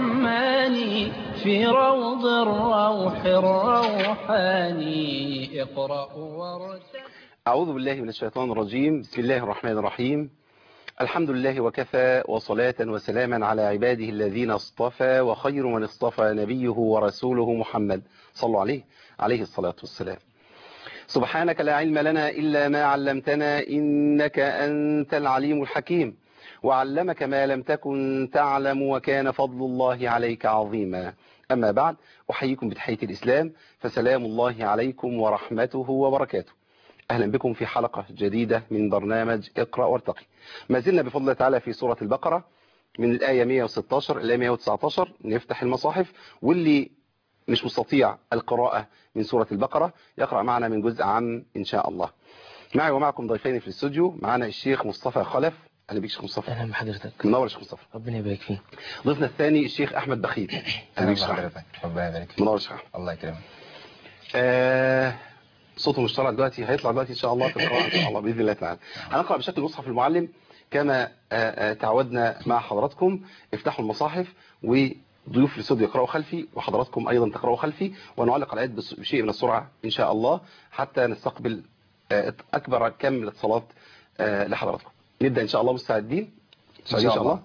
الرحمن في روض الروح الروحاني. اقرأ وارتقي. أعوذ بالله من الشيطان الرجيم. بسم الله الرحمن الرحيم. الحمد لله وكفى، وصلاة وسلاما على عباده الذين اصطفى، وخير من اصطفى نبيه ورسوله محمد صلوا عليه الصلاة والسلام. سبحانك لا علم لنا إلا ما علمتنا، إنك أنت العليم الحكيم، وعلمك ما لم تكن تعلم، وكان فضل الله عليك عظيما. أما بعد، أحييكم بتحية الإسلام، فسلام الله عليكم ورحمته وبركاته. أهلا بكم في حلقة جديدة من برنامج اقرأ وارتقي. ما زلنا بفضل الله تعالى في سورة البقرة من الآية 116 إلى 119. نفتح المصاحف، واللي مش مستطيع القراءة من سورة البقرة يقرأ معنا من جزء عام إن شاء الله. معي ومعكم ضيفين في الاستوديو. معنا الشيخ مصطفى خلف. أهلا بك شيخ مصطفى. اهلا بحضرتك. منور يا شيخ مصطفى. ربنا يبارك فيك. ضيفنا الثاني الشيخ أحمد بخيت. اهلا بحضرتك. ربنا يبارك فيك. منور يا شيخ. الله يكرمك. صوته مش طالع دلوقتي، هيطلع دلوقتي ان شاء الله في القراءة ان شاء الله باذن الله تعالى. هنقرأ بشكل مصحف المعلم كما تعودنا مع حضراتكم. افتحوا المصاحف وضيوف الاستوديو يقرأوا خلفي، وحضراتكم ايضا تقرأوا خلفي، ونعلق على الآيات بشيء من السرعة ان شاء الله حتى نستقبل اكبر كم من الاتصالات لحضراتكم. نبدأ ان شاء الله. مستعدين ان شاء الله.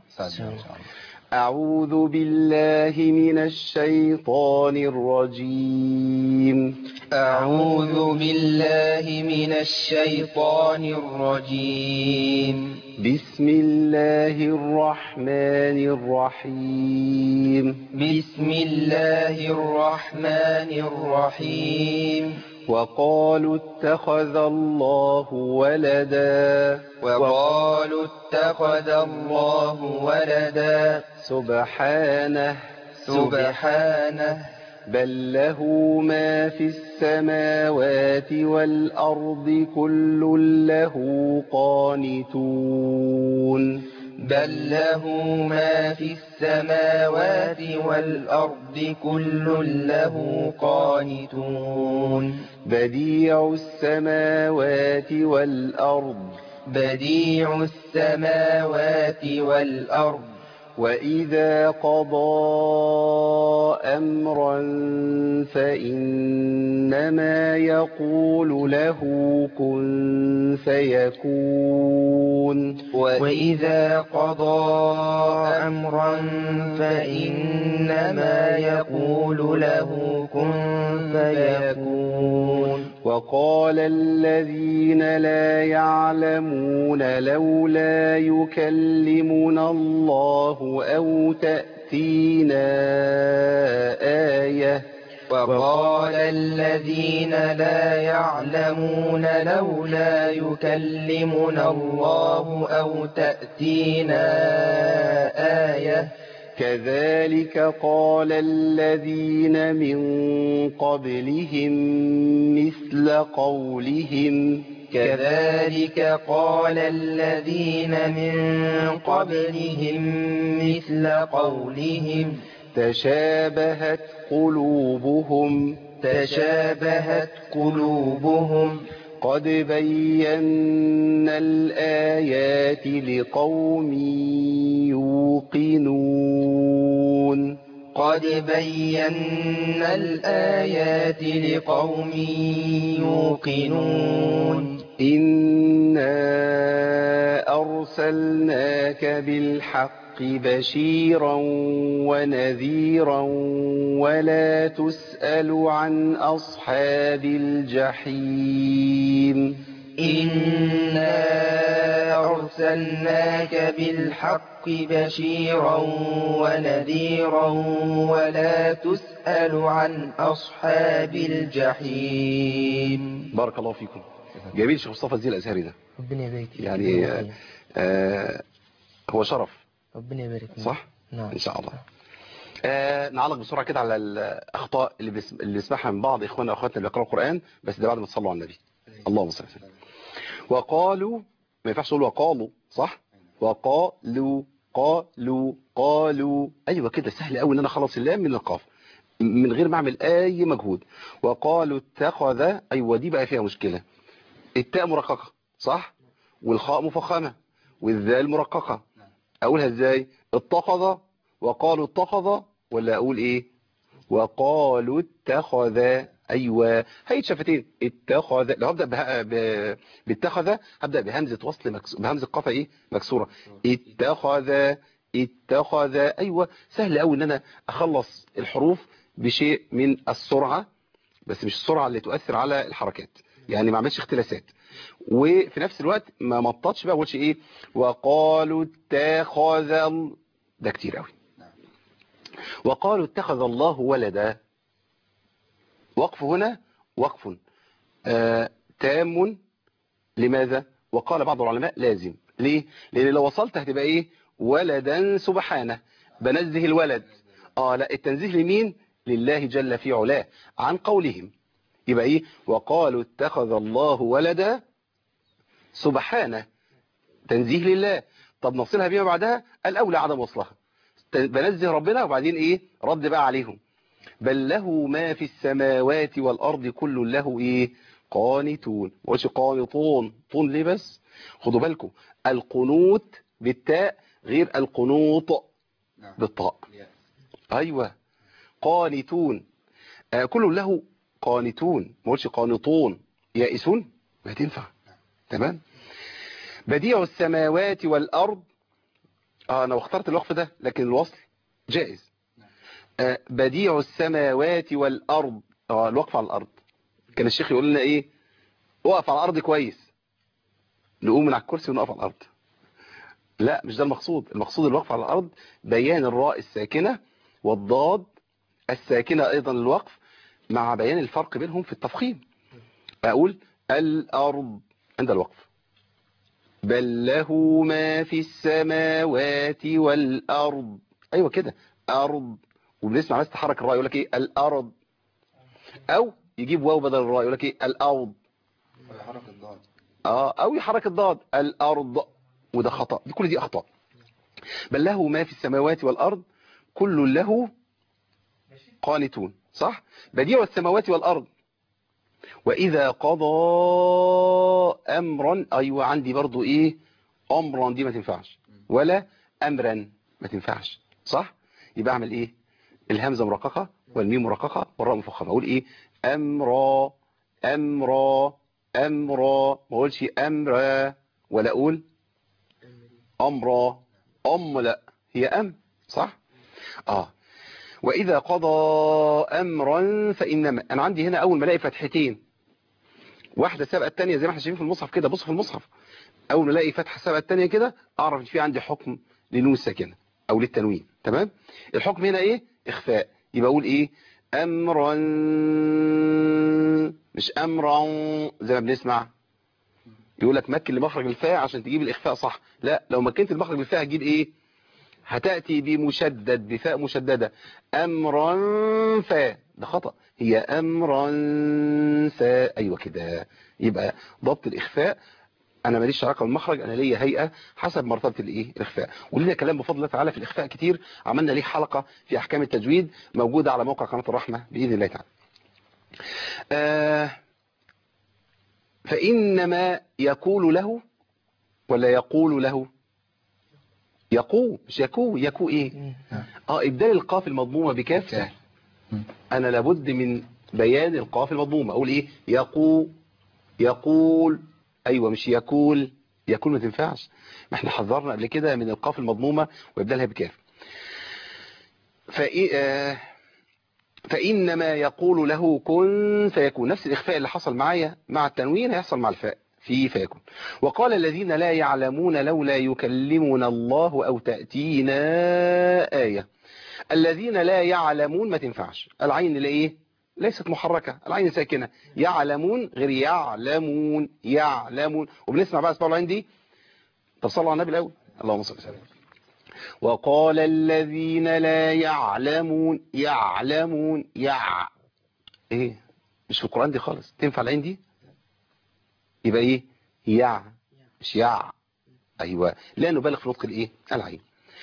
أعوذ بالله من الشيطان الرجيم. أعوذ بالله من الشيطان الرجيم. بسم الله الرحمن الرحيم. بسم الله الرحمن الرحيم. وقالوا اتخذ الله ولدا. وقالوا اتخذ الله ولدا. سبحانه بل له ما في السماوات والأرض كل له قانتون. بل له ما في السماوات والأرض كل له قانتون. بديع السماوات والأرض وإذا قضى أمرا فإنما يقول له كن فيكون. وإذا قضى أمرا فإنما يقول له كن فيكون. وقال الذين لا يعلمون لولا يكلمنا الله أو تأتينا آية. وقال الذين لا يعلمون لولا يكلمنا الله أو تأتينا آية. كذلك قال الذين من قبلهم مثل قولهم. كذلك قال الذين من قبلهم مثل قولهم. تشابهت قلوبهم قد بينا الآيات لقوم يوقنون. قد بينا الآيات لقوم يوقنون. إنا أرسلناك بالحق بشيرا ونذيرا ولا تسأل عن أصحاب الجحيم. إنا أرسلناك بالحق بشيرا ونذيرا ولا تسأل عن أصحاب الجحيم. بارك الله فيكم. جميل شيخ مصطفى الزي الأزهري ده. ربنا يبارك فيك. يعني هو شرف. ربنا يبارك فيك. صح؟ نعم إن شاء الله. نعلق بسرعة كده على الأخطاء اللي بنسمعها من بعض إخواننا وأخواتنا اللي بيقرأوا القرآن، بس ده بعد ما تصلوا على النبي. اللهم صل وسلم. وقالوا، ما ينفعش تقول وقالوا، صح؟ وقالوا قالوا. أيوة كده سهل قوي إن أنا أخلص اللام من القاف من غير ما أعمل أي مجهود. وقالوا اتخذ. أيوة دي بقى فيها مشكلة. التاء مرققة صح؟ والخاء مفخمة والذال مرققة. أقولها إزاي؟ اتخذ. وقالوا اتخذ ولا اقول ايه؟ وقالوا اتخذ. ايوه هي شفتين اتخذ. لو هبدا باتخذ هبدا بهمزه وصل بهمزه قاف ايه مكسوره. اتخذ. ايوه سهل قوي ان انا اخلص الحروف بشيء من السرعه، بس مش السرعه اللي تؤثر على الحركات، يعني ما اعملش اختلاسات، وفي نفس الوقت ما مططش بقى اقولش ايه وقالوا اتخذ. ده كتير قوي. وقالوا اتخذ الله ولدا. وقف هنا وقف تام. لماذا؟ وقال بعض العلماء لازم. ليه؟ لان لو وصلت هتبقى ايه؟ ولدا سبحانه، بنزه الولد. لا، التنزيه لمين؟ لله جل في علاه عن قولهم. يبقى ايه؟ وقالوا اتخذ الله ولدا سبحانه، تنزيه لله. طب نصلها بما بعدها الاولى عدم وصلها، بنزه ربنا وبعدين ايه؟ رد بقى عليهم. بل له ما في السماوات والارض كل له ايه؟ قانتون. وش قانطون؟ طون ليه بس؟ خدوا بالكم القنوت بالتاء غير القنوط بالطاء. ايوه قانتون. كل له قانتون، ما قلتش قانطون. يائسون ما تنفع. تمام. بديع السماوات والارض. انا اخترت الوقف ده لكن الوصل جائز. بديع السماوات والارض. الوقف على الارض. كان الشيخ يقول لنا ايه؟ وقف على الارض كويس، نقوم من على الكرسي ونقف على الارض. لا مش ده المقصود. المقصود الوقف على الارض بيان الراء الساكنه والضاد الساكنه ايضا للوقف، مع بيان الفرق بينهم في التفخيم. اقول الارض عند الوقف. بل له ما في السماوات والارض. ايوه كده ارض. وبنسمع ناس تحرك الراء يقول لك ايه؟ الارض. او يجيب واو بدل الراء يقول لك ايه؟ الارض. ويحرك الضاد. او يحرك الضاد الارض، وده خطأ. كل دي اخطاء. بل له ما في السماوات والارض كل له قانتون. صح. بديع السماوات والارض. واذا قضى امرا. ايوه عندي برضو ايه؟ امرا دي ما تنفعش، ولا امرا ما تنفعش. صح. يبقى اعمل ايه؟ الهمزه مرققه والميم مرققه والراء مفخمه. اقول ايه؟ امرا. امرا. امرا. ما اقولش امرا، ولا اقول امرا. لا، هي ام. صح. واذا قضى امرا فانما. انا عندي هنا اول ما الاقي فتحتين، واحده سابقه الثانيه زي ما احنا شايفين في المصحف كده. بص في المصحف، اول ما الاقي فتحه سابقه الثانيه كده اعرف ان في عندي حكم لنون الساكنه او للتنوين. تمام. الحكم هنا ايه؟ اخفاء. يبقى اقول ايه؟ امرا، مش امرا زي ما بنسمع يقول لك مكن لمخرج الفاء عشان تجيب الاخفاء صح. لا، لو مكنت المخرج الفاء هتجيب ايه؟ هتأتي بمشدد، بفاء مشددة. أمرا فا. ده خطأ. هي أمرا فا. أيوة كده. يبقى ضبط الإخفاء. أنا ماليش علاقة بالمخرج، أنا ليا هيئة حسب مرتبة الإيه؟ الإخفاء. ولينا كلام بفضل الله تعالى في الإخفاء كتير. عملنا ليه حلقة في أحكام التجويد موجودة على موقع قناة الرحمة بإذن الله تعالى. فإنما يقول له ولا يقول له؟ يقو مش يكو. يكو ايه؟ ابدال القاف المضمومه بكاف سهل. انا لابد من بيان القاف المضمومه. اقول ايه؟ يقو. يقول. ايوه مش يقول. يقول ما تنفعش. ما احنا حذرنا قبل كده من القاف المضمومه وابدالها بكاف. فانما يقول له كن فيكون. نفس الاخفاء اللي حصل معايا مع التنوين هيحصل مع الفاء في فيكون. وقال الذين لا يعلمون لولا يكلمنا الله أو تأتينا آية. الذين لا يعلمون ما تنفعش. العين لإيه؟ ليست محركة، العين ساكنة. يعلمون غير يعلمون. يعلمون. وبنسمع بقى اسمعوا العين دي. تصلوا على النبي الأول. اللهم صل وسلم. وقال الذين لا يعلمون. يعلمون. ايه؟ مش في القرآن دي خالص. تنفع العين دي؟ يبقى ايه؟ مش ايوه. لا نبالغ في نطق الايه؟ العين.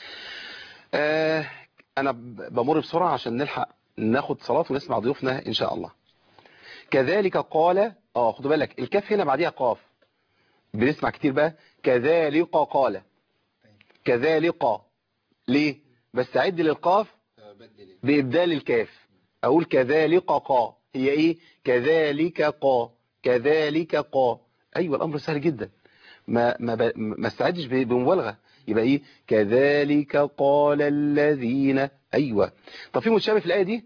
انا بمر بسرعه عشان نلحق ناخد صلاه ونسمع ضيوفنا ان شاء الله. كذلك قال. خدوا بالك الكاف هنا بعديها قاف. بنسمع كتير بقى كذلك قال. كذلك. ليه؟ بستعد للقاف بإبدال الكاف، أقول كذلك قا، هي إيه؟ كذلك قا، كذلك قا. أيوة الأمر سهل جدا، ما استعدش بمبالغة، يبقى إيه؟ كذلك قال الذين. أيوة. طب في متشابه في الآية دي؟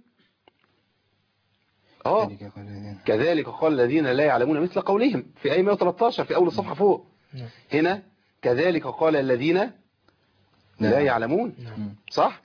كذلك قال الذين لا يعلمون مثل قولهم في آية 113 في أول الصفحة فوق. هنا كذلك قال الذين لا يعلمون، صح؟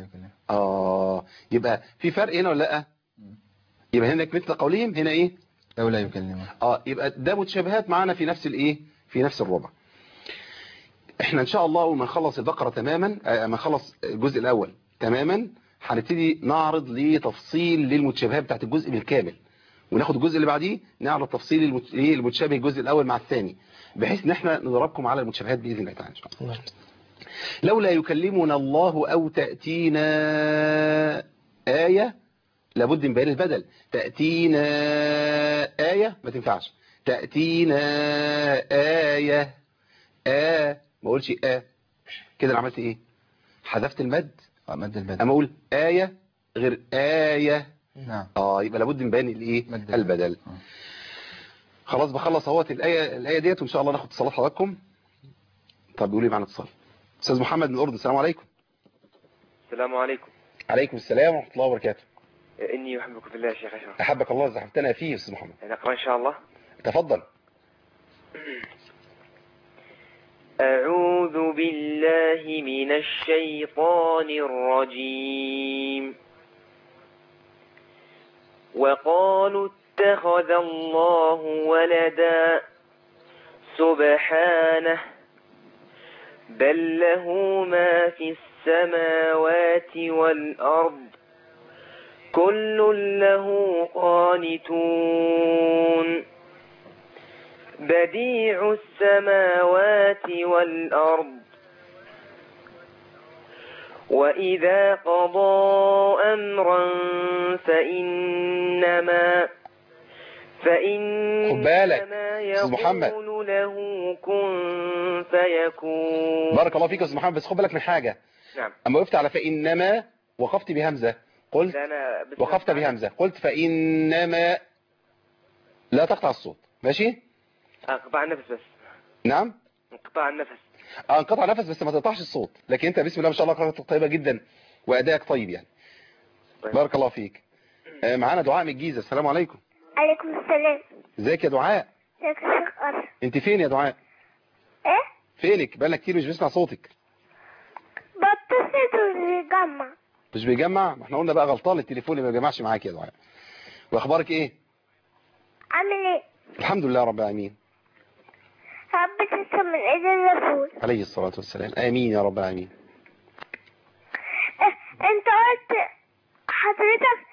يبقى في فرق هنا ولا لا؟ يبقى هناك مثل قولهم، هنا ايه؟ لو لا يكلمون. يبقى ده متشابهات معانا في نفس الايه؟ في نفس الربع. احنا ان شاء الله اول ما نخلص البقرة تماما، ما نخلص الجزء الاول تماما، هنبتدي نعرض لتفصيل للمتشابهات بتاعت الجزء بالكامل، وناخد الجزء اللي بعديه نعرض تفصيل المتشابه الجزء الاول مع الثاني، بحيث ان احنا نضربكم على المتشابهات باذن الله تعالى ان شاء الله. لولا يكلمنا الله او تاتينا آية، لابد من بيان البدل. تأتينا آية ما تنفعش، تأتينا آية. ما اقولش كده انا عملت ايه؟ حذفت المد، مد البدل. اما اقول آية غير آية. نعم. يبقى لابد من بيان الايه؟ البدل. خلاص بخلص اهوت الآية ديت، وان شاء الله ناخد اتصالات حضراتكم. طب بيقول لي معنا اتصال استاذ محمد من الاردن. السلام عليكم. السلام عليكم. عليكم السلام ورحمة الله وبركاته. إني أحبك في الله يا شيخ أشرف. أحبك الله، زحمتنا فيه يا أستاذ محمد. نقرأ إن شاء الله. تفضل. أعوذ بالله من الشيطان الرجيم. وقالوا اتخذ الله ولدا سبحانه بل له ما في السماوات والأرض كل له قانتون بديع السماوات والأرض وإذا قضى أمرا فإنما يقول له كن فيكون. بارك الله فيك يا أستاذ محمد، بس خد بالك من حاجة. نعم. أما وقفت على فإنما وقفت بهمزة، قلت وقفت بهمزة، قلت فإنما لا تقطع الصوت، ماشي؟ انقطاع النفس بس. نعم؟ انقطاع النفس. انقطع نفس بس ما تقطعش الصوت، لكن انت بسم الله ما شاء الله قراءتك طيبة جدا وأدائك طيب يعني. طيب. بارك الله فيك. معانا دعاء من الجيزة. السلام عليكم. عليكم السلام. ازيك يا دعاء؟ ازيك يا شيخ أشرف؟ انت فين يا دعاء؟ ايه؟ فينك؟ بقالنا كتير مش بسمع صوتك. بتصل بيجمع. مش بيجمع؟ ما احنا قلنا بقى غلطان التليفون اللي ما بيجمعش معاك يا دعاء. واخبارك ايه؟ عامل ايه؟ الحمد لله رب العالمين. رب تسلم من ايد الرسول عليه الصلاة والسلام. امين يا رب العالمين. انت قلت حضرتك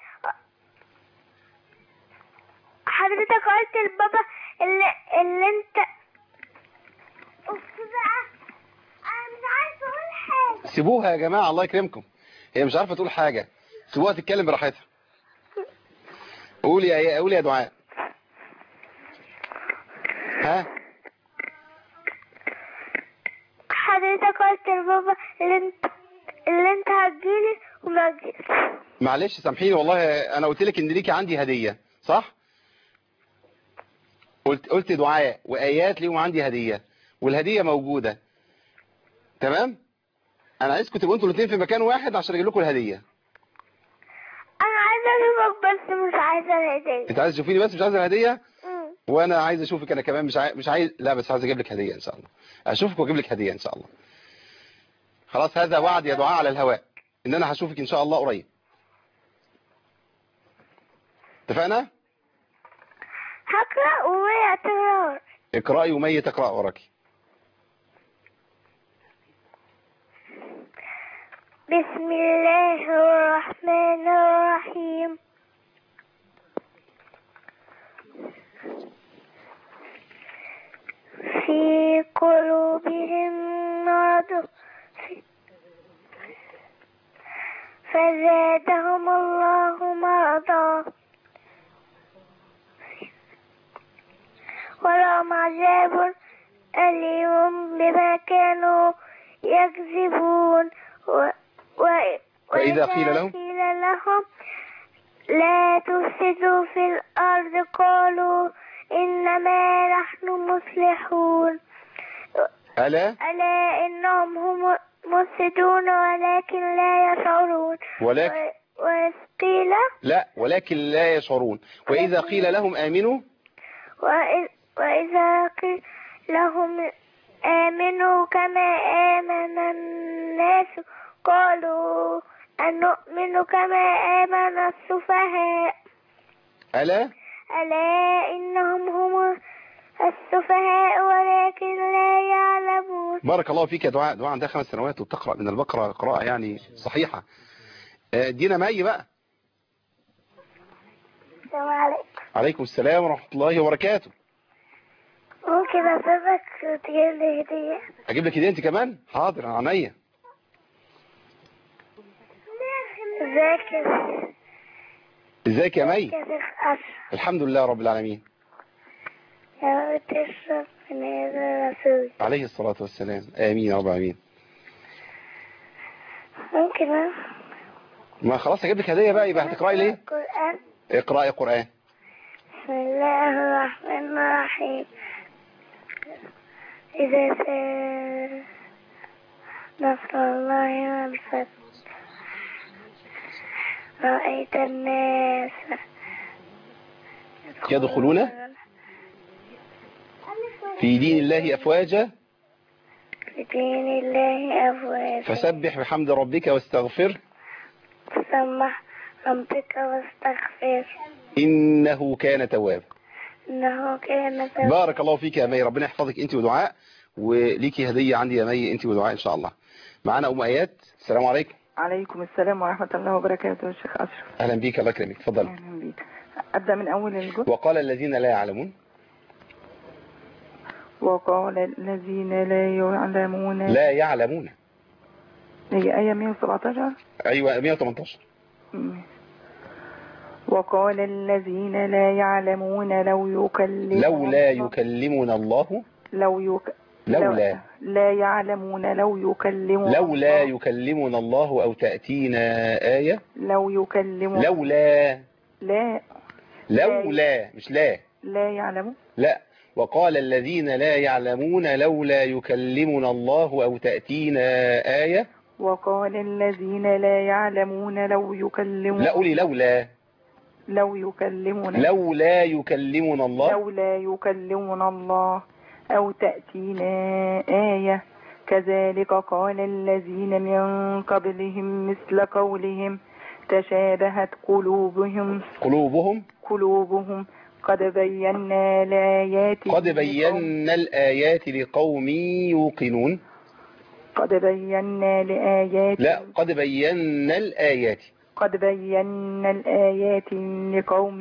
قلت لبابا اللي انت بقى انا مش عارفه اقول حاجه. سيبوها يا جماعه الله يكرمكم، هي مش عارفه تقول حاجه، سيبوها تتكلم براحتها. قولي يا دعاء. ها؟ حضرتك قلت لبابا اللي انت هتجيلي وما جيتش. معلش سامحيني والله، انا قلت لك ان ليكي عندي هديه صح؟ قلت دعاء وايات ليهم عندي هديه، والهديه موجوده تمام. انا عايزكم تبقوا انتوا الاثنين في مكان واحد عشان اجيب لكم الهديه. انا عايزه اشوفك بس مش عايزه الهديه. انت عايز تشوفيني بس مش عايز الهديه؟ وانا عايز اشوفك انا كمان، مش عايز لا، بس عايز اجيب لك هديه ان شاء الله. اشوفك واجيب لك هديه ان شاء الله. خلاص هذا وعد يا دعاء على الهواء ان انا هشوفك ان شاء الله قريب. اتفقنا؟ هقرأ ومية تقرأ. اقرأي ومية تقرأ وراك. بسم الله الرحمن الرحيم. في قلوبهم مرض فزادهم الله مرضا ولهم عذاب أليم بما كانوا يكذبون. وإذا قيل لهم لا تفسدوا في الأرض قالوا إنما نحن مصلحون ألا ألا إنهم هم مفسدون ولكن لا يشعرون ولكن وقيل لا ولكن لا يشعرون. وإذا قيل لهم آمنوا وإذا قيل لهم آمنوا كما آمن الناس قالوا أنؤمن كما آمن السفهاء ألا إنهم هم السفهاء ولكن لا يعلمون. بارك الله فيك يا دعاء. دعاء عندها 5 سنوات وبتقرأ من البقرة قراءة يعني صحيحة. دينا مي بقى. السلام عليكم. عليكم السلام ورحمة الله وبركاته. ممكن أسيبك تجيب لي هدية؟ أجيب لك هدية أنت كمان؟ حاضر على عينيا. ازيك يا مي؟ يا شيخ أشرف. الحمد لله رب العالمين. يا رب تشرف من هذا الرسول عليه الصلاة والسلام. آمين يا رب العالمين. ممكن ما خلاص هجيب لك هدية بقى. يبقى هتقرأي ليه؟ القرآن. اقرأي قرآن. بسم الله الرحمن الرحيم. إذا سار نصر الله والفتح رأيت الناس يدخلون في دين الله أفواجا في دين الله أفواجا فسبح بحمد ربك واستغفر فسبح ربك واستغفر إنه كان توابا. إنه كان توابا. بارك الله فيك يا مي. ربنا يحفظك أنت ودعاء. وليكي هدية عندي يا مي أنت ودعاء إن شاء الله. معانا أم آيات. السلام عليكم. عليكم السلام ورحمة الله وبركاته. الشيخ أشرف أهلا بيك. الله يكرمك. اتفضل. أهلا بيك. أبدأ من أول الجزء. وقال الذين لا يعلمون. وقال الذين لا يعلمون. لا يعلمون. هي آية 117. أيوة 118. وقال الذين لا يعلمون لولا يكلمنا الله. لولا لا يعلمون لولا يكلمنا الله أو تأتينا آية. لولا مش لا يعلمون. لا. وقال الذين لا يعلمون لولا يكلمنا الله أو تأتينا آية. وقال الذين لا يعلمون لو يكلمون. لا قولي لولا. لو يكلمون. لولا يكلمنا الله. لولا يكلمنا الله أو تأتينا آية كذلك قال الذين من قبلهم مثل قولهم تشابهت قلوبهم قد بينا الآيات لقوم يوقنون. قد بينا الآيات. لا قد بينا الآيات. قد بينا الآيات لقوم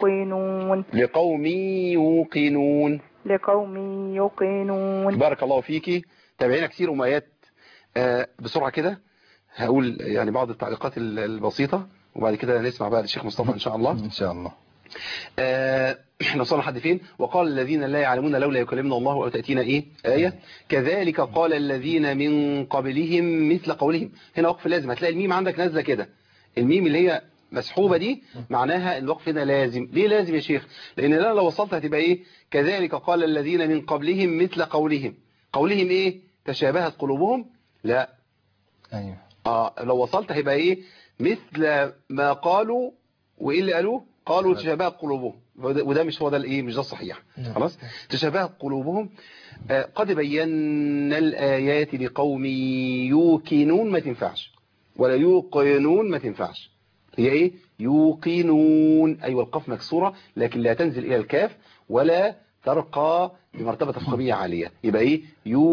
يوقنون. بارك الله فيكي. تابعينا كتير أم آيات. بسرعة كده هقول يعني بعض التعليقات البسيطة وبعد كده نسمع بقى الشيخ مصطفى إن شاء الله. إن شاء الله. احنا وصلنا لحد فين؟ وقال الذين لا يعلمون لولا يكلمنا الله أو تأتينا آية كذلك قال الذين من قبلهم مثل قولهم. هنا وقف لازم. هتلاقي الميم عندك نازلة كده. الميم اللي هي مسحوبة دي معناها الوقف هنا لازم. ليه لازم يا شيخ؟ لأن لو وصلت هتبقى كذلك قال الذين من قبلهم مثل قولهم. قولهم تشابهت قلوبهم. لا أيوه. لو وصلت هيبقى مثل ما قالوا. وإيه اللي قالوا تشابهت قلوبهم. وده مش هو ده مش ده الصحيح. خلاص. تشابهت قلوبهم. قد بينا الآيات لقوم يوقنون ما تنفعش. ولا يوقنون ما تنفعش. هي يوقنون. أيوة القاف مكسورة لكن لا تنزل إلى الكاف ولا ترقى بمرتبة تفخيمية عالية. يبقى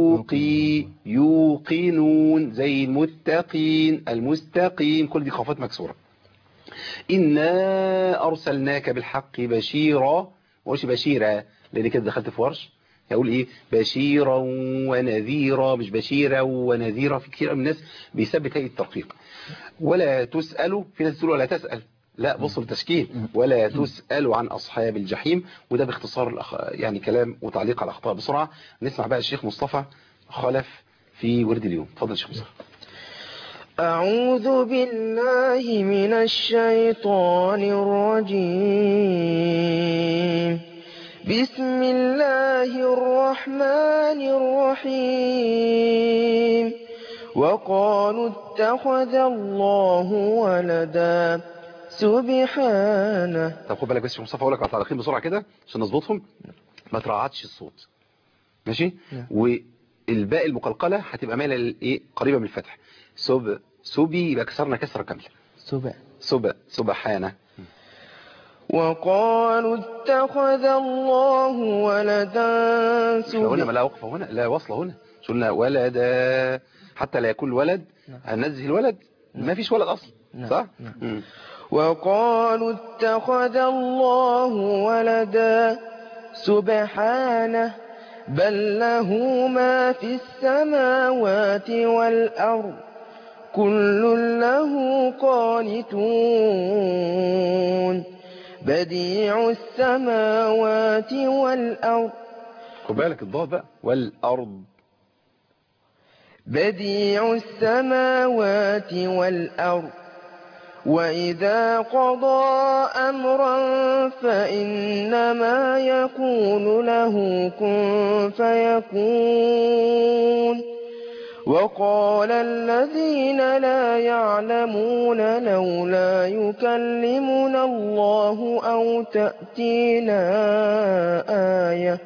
يوقنون زي المستقيم كل دي قافات مكسورة. إنا أرسلناك بالحق بشيرا. وش بشيرا لأن كده دخلت في ورش يقول بشيرا ونذيرا مش بشيرا ونذيرا. في كثير من الناس بيثبت هيئة الترقيق. ولا تسألوا. في ناس تقول ولا تسأل. لا بصوا التشكيل. ولا تسألوا عن أصحاب الجحيم. وده باختصار يعني كلام وتعليق على الأخطاء. بسرعة نسمع بقى الشيخ مصطفى خلف في ورد اليوم. تفضل الشيخ مصطفى. أعوذ بالله من الشيطان الرجيم. بسم الله الرحمن الرحيم. وقالوا اتخذ الله ولدا سبحانه. طب خد بالك بس يا مصطفى، اقول لك على تعليقين بسرعه كده عشان نظبطهم. ما ترعدش الصوت، ماشي؟ والباء المقلقله هتبقى مايله للايه؟ قريبه من الفتح. سبي يبقى كسرنا كسره كامله. سبحانه. وقالوا اتخذ الله ولدا سبحانه. هنا ما لا وقفه هنا، لا وصله هنا. مش قلنا ولدا حتى لا يكون ولد؟ هننزه الولد؟ ما فيش ولد اصلا، صح؟ وقالوا اتخذ الله ولدا سبحانه بل له ما في السماوات والأرض كل له قانتون بديع السماوات والأرض. خد بالك الضاد بقى، والأرض. بديع السماوات والأرض وإذا قضى أمرا فإنما يقول له كن فيكون. وقال الذين لا يعلمون لولا يكلمنا الله أو تأتينا آية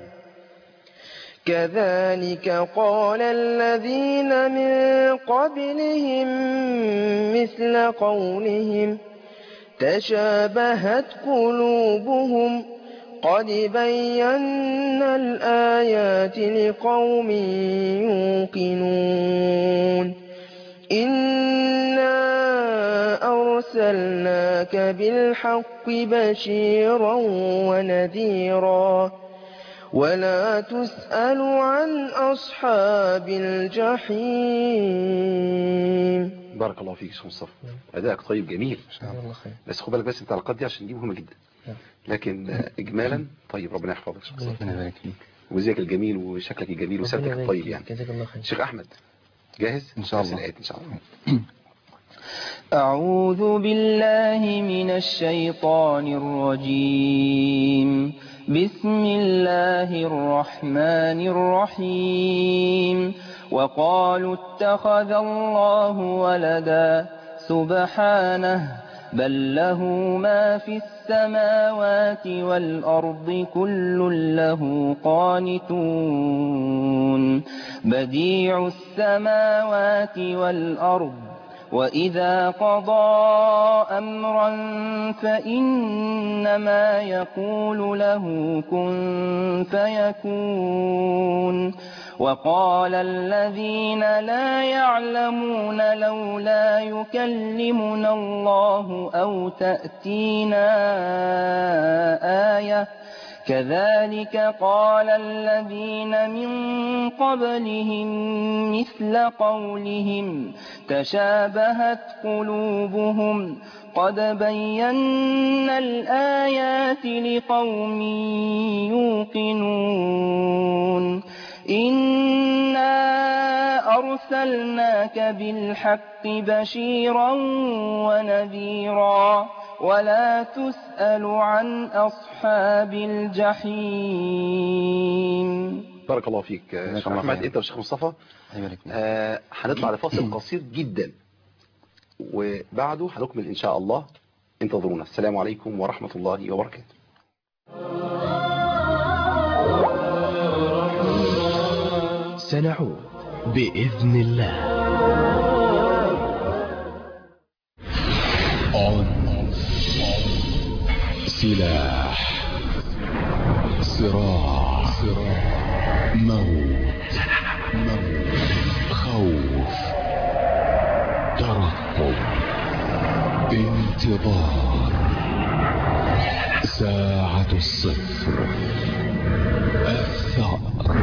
كذلك قال الذين من قبلهم مثل قولهم تشابهت قلوبهم قد بينا الآيات لقوم يوقنون. إنا أرسلناك بالحق بشيرا ونذيرا ولا تسأل عن أصحاب الجحيم. بارك الله فيك يا مصطفى، أدائك طيب جميل. بس خد بالك بس التعليقات دي عشان دي مهمة جدا، لكن إجمالا طيب. ربنا يحفظك وزيك الجميل وشكلك الجميل وسردك الطيب يعني. شيخ أحمد جاهز؟ إن شاء الله. إن شاء الله. أعوذ بالله من الشيطان الرجيم. بسم الله الرحمن الرحيم. وقالوا اتخذ الله ولدا سبحانه بل له ما في السماوات والأرض كل له قانتون بديع السماوات والأرض وإذا قضى أمرا فإنما يقول له كن فيكون. وقال الذين لا يعلمون لولا يكلمنا الله أو تأتينا آية كذلك قال الذين من قبلهم مثل قولهم تشابهت قلوبهم قد بينا الآيات لقوم يوقنون. إنا أرسلناك بالحق بشيرا ونذيرا ولا تسأل عن أصحاب الجحيم. بارك الله فيك شيخ أحمد. أنت وشيخ مصطفى هنطلع لفاصل قصير جدا وبعده هنكمل إن شاء الله. انتظرونا. السلام عليكم ورحمة الله وبركاته. سنعود بإذن الله. سلاح صراع موت خوف ترقب انتظار ساعة الصفر الثأر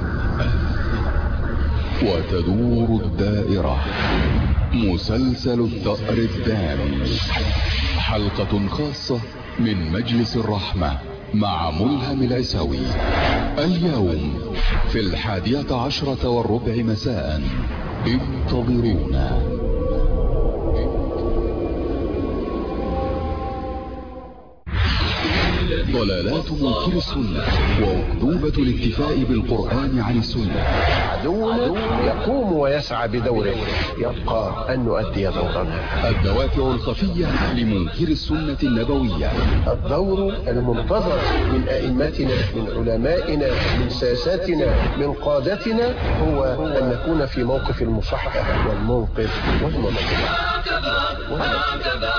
وتدور الدائرة مسلسل الثأر الدامي حلقة خاصة من مجلس الرحمة مع ملهم العسوي اليوم في 11:15 مساء. انتظرونا. ضلالات منكر السنة وأكذوبة الاكتفاء بالقرآن عن السنة. عدونا يقوم ويسعى بدوره، يبقى أن نؤدي دورنا. الدوافع الخفية لمنكر السنة النبوية. الدور المنتظر من أئمتنا، من علمائنا، من ساساتنا، من قادتنا، هو أن نكون في موقف المصحح والمنقذ والمنقذ. هكذا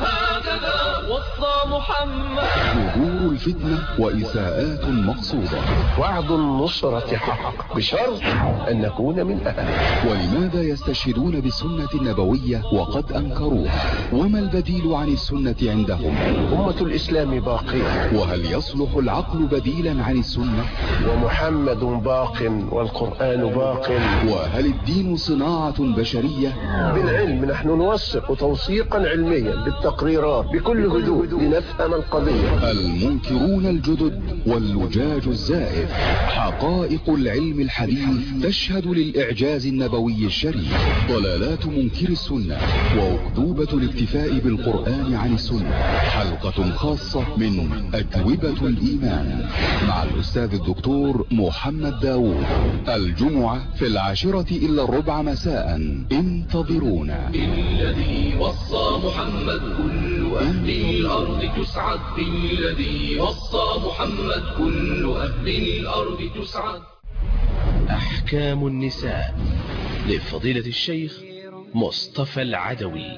وصى محمد. ظهور الفتنة وإساءات مقصودة. وعد النصرة حق بشرط أن نكون من أهله. ولماذا يستشهدون بالسنة النبوية وقد أنكروها؟ وما البديل عن السنة عندهم؟ أمة الإسلام باقية. وهل يصلح العقل بديلا عن السنة؟ ومحمد باق والقرآن باق. وهل الدين صناعة بشرية؟ بالعلم نحن نوثق توثيقا علميا بالتقريرات بكل هدوء لنفهم القضية. المنكرون الجدد واللجاج الزائف. حقائق العلم الحديث تشهد للإعجاز النبوي الشريف. ضلالات منكر السنة وأكذوبة الاكتفاء بالقرآن عن السنة. حلقة خاصة من أجوبة الإيمان مع الأستاذ الدكتور محمد داوود. الجمعة في 10:10 مساء. انتظرونا. بالذي وصى محمد كل أهل الأرض تسعد. بالذي وصى محمد كل أهل الأرض تسعد. أحكام النساء لفضيلة الشيخ مصطفى العدوي.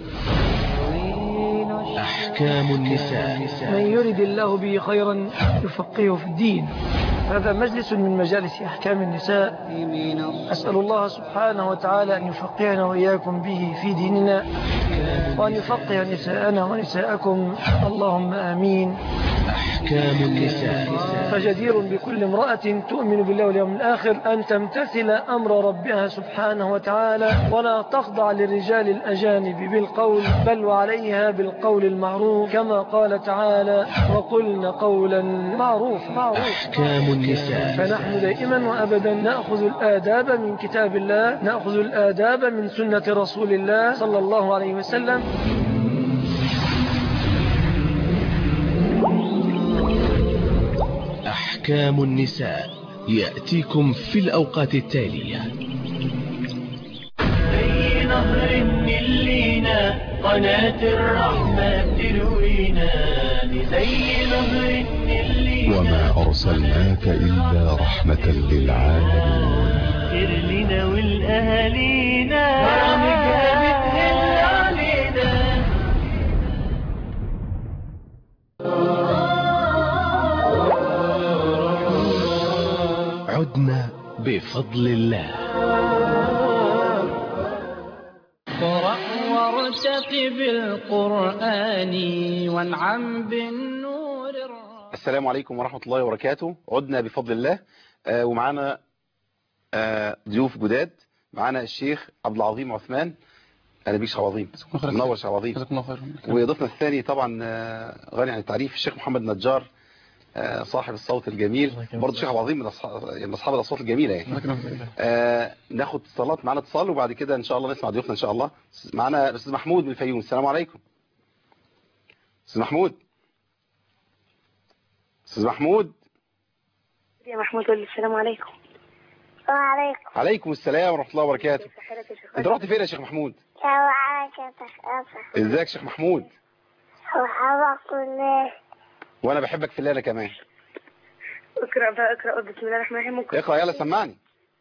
أحكام النساء. من يرد الله به خيرا يفقهه في الدين. هذا مجلس من مجالس أحكام النساء. أسأل الله سبحانه وتعالى أن يفقهنا وإياكم به في ديننا، وأن يفقه نساءنا ونساءكم، اللهم آمين. أحكام النساء. فجدير بكل امرأة تؤمن بالله واليوم الآخر أن تمتثل أمر ربها سبحانه وتعالى، ولا تخضع للرجال الأجانب بالقول، بل وعليها بالقول المعروف، كما قال تعالى: وقلن قولا معروفا. أحكام النساء. فنحن دائما وأبدا نأخذ الآداب من كتاب الله، نأخذ الآداب من سنة رسول الله صلى الله عليه وسلم. أحكام النساء يأتيكم في الأوقات التالية. زي نهر النيلينا قناة الرحمة تروينا. زي نهر النيلينا وما أرسلناك إلا رحمة للعالمين. خير لنا والأهالينا برامجها بتهل علينا. عدنا بفضل الله. قرأ وارتقب القرآن وانعم بالنور. السلام عليكم ورحمة الله وبركاته. عدنا بفضل الله، ومعنا ضيوف جداد. معنا الشيخ عبد العظيم عثمان. أنا بيك شيخ عظيم، منور شيخ عظيم. وضيفنا الثاني طبعا غني عن التعريف الشيخ محمد نجار، صاحب الصوت الجميل، برضه شيخ عظيم من أصحاب الأصوات الجميلة يعني. ناخد اتصالات، معنا اتصال وبعد كده إن شاء الله نسمع ضيوفنا إن شاء الله. معنا الأستاذ محمود من الفيوم. السلام عليكم أستاذ محمود. أستاذ محمود. يا محمود السلام عليكم. وعليكم. عليكم السلام ورحمة الله وبركاته. أنت رحت فين يا شيخ محمود؟ ازيك يا شيخ محمود؟ وحبك الله. وانا بحبك في الله انا كمان. اقرأ بقى، اقرأ بسم الله الرحمن الرحيم. اقرأ يلا سمعني.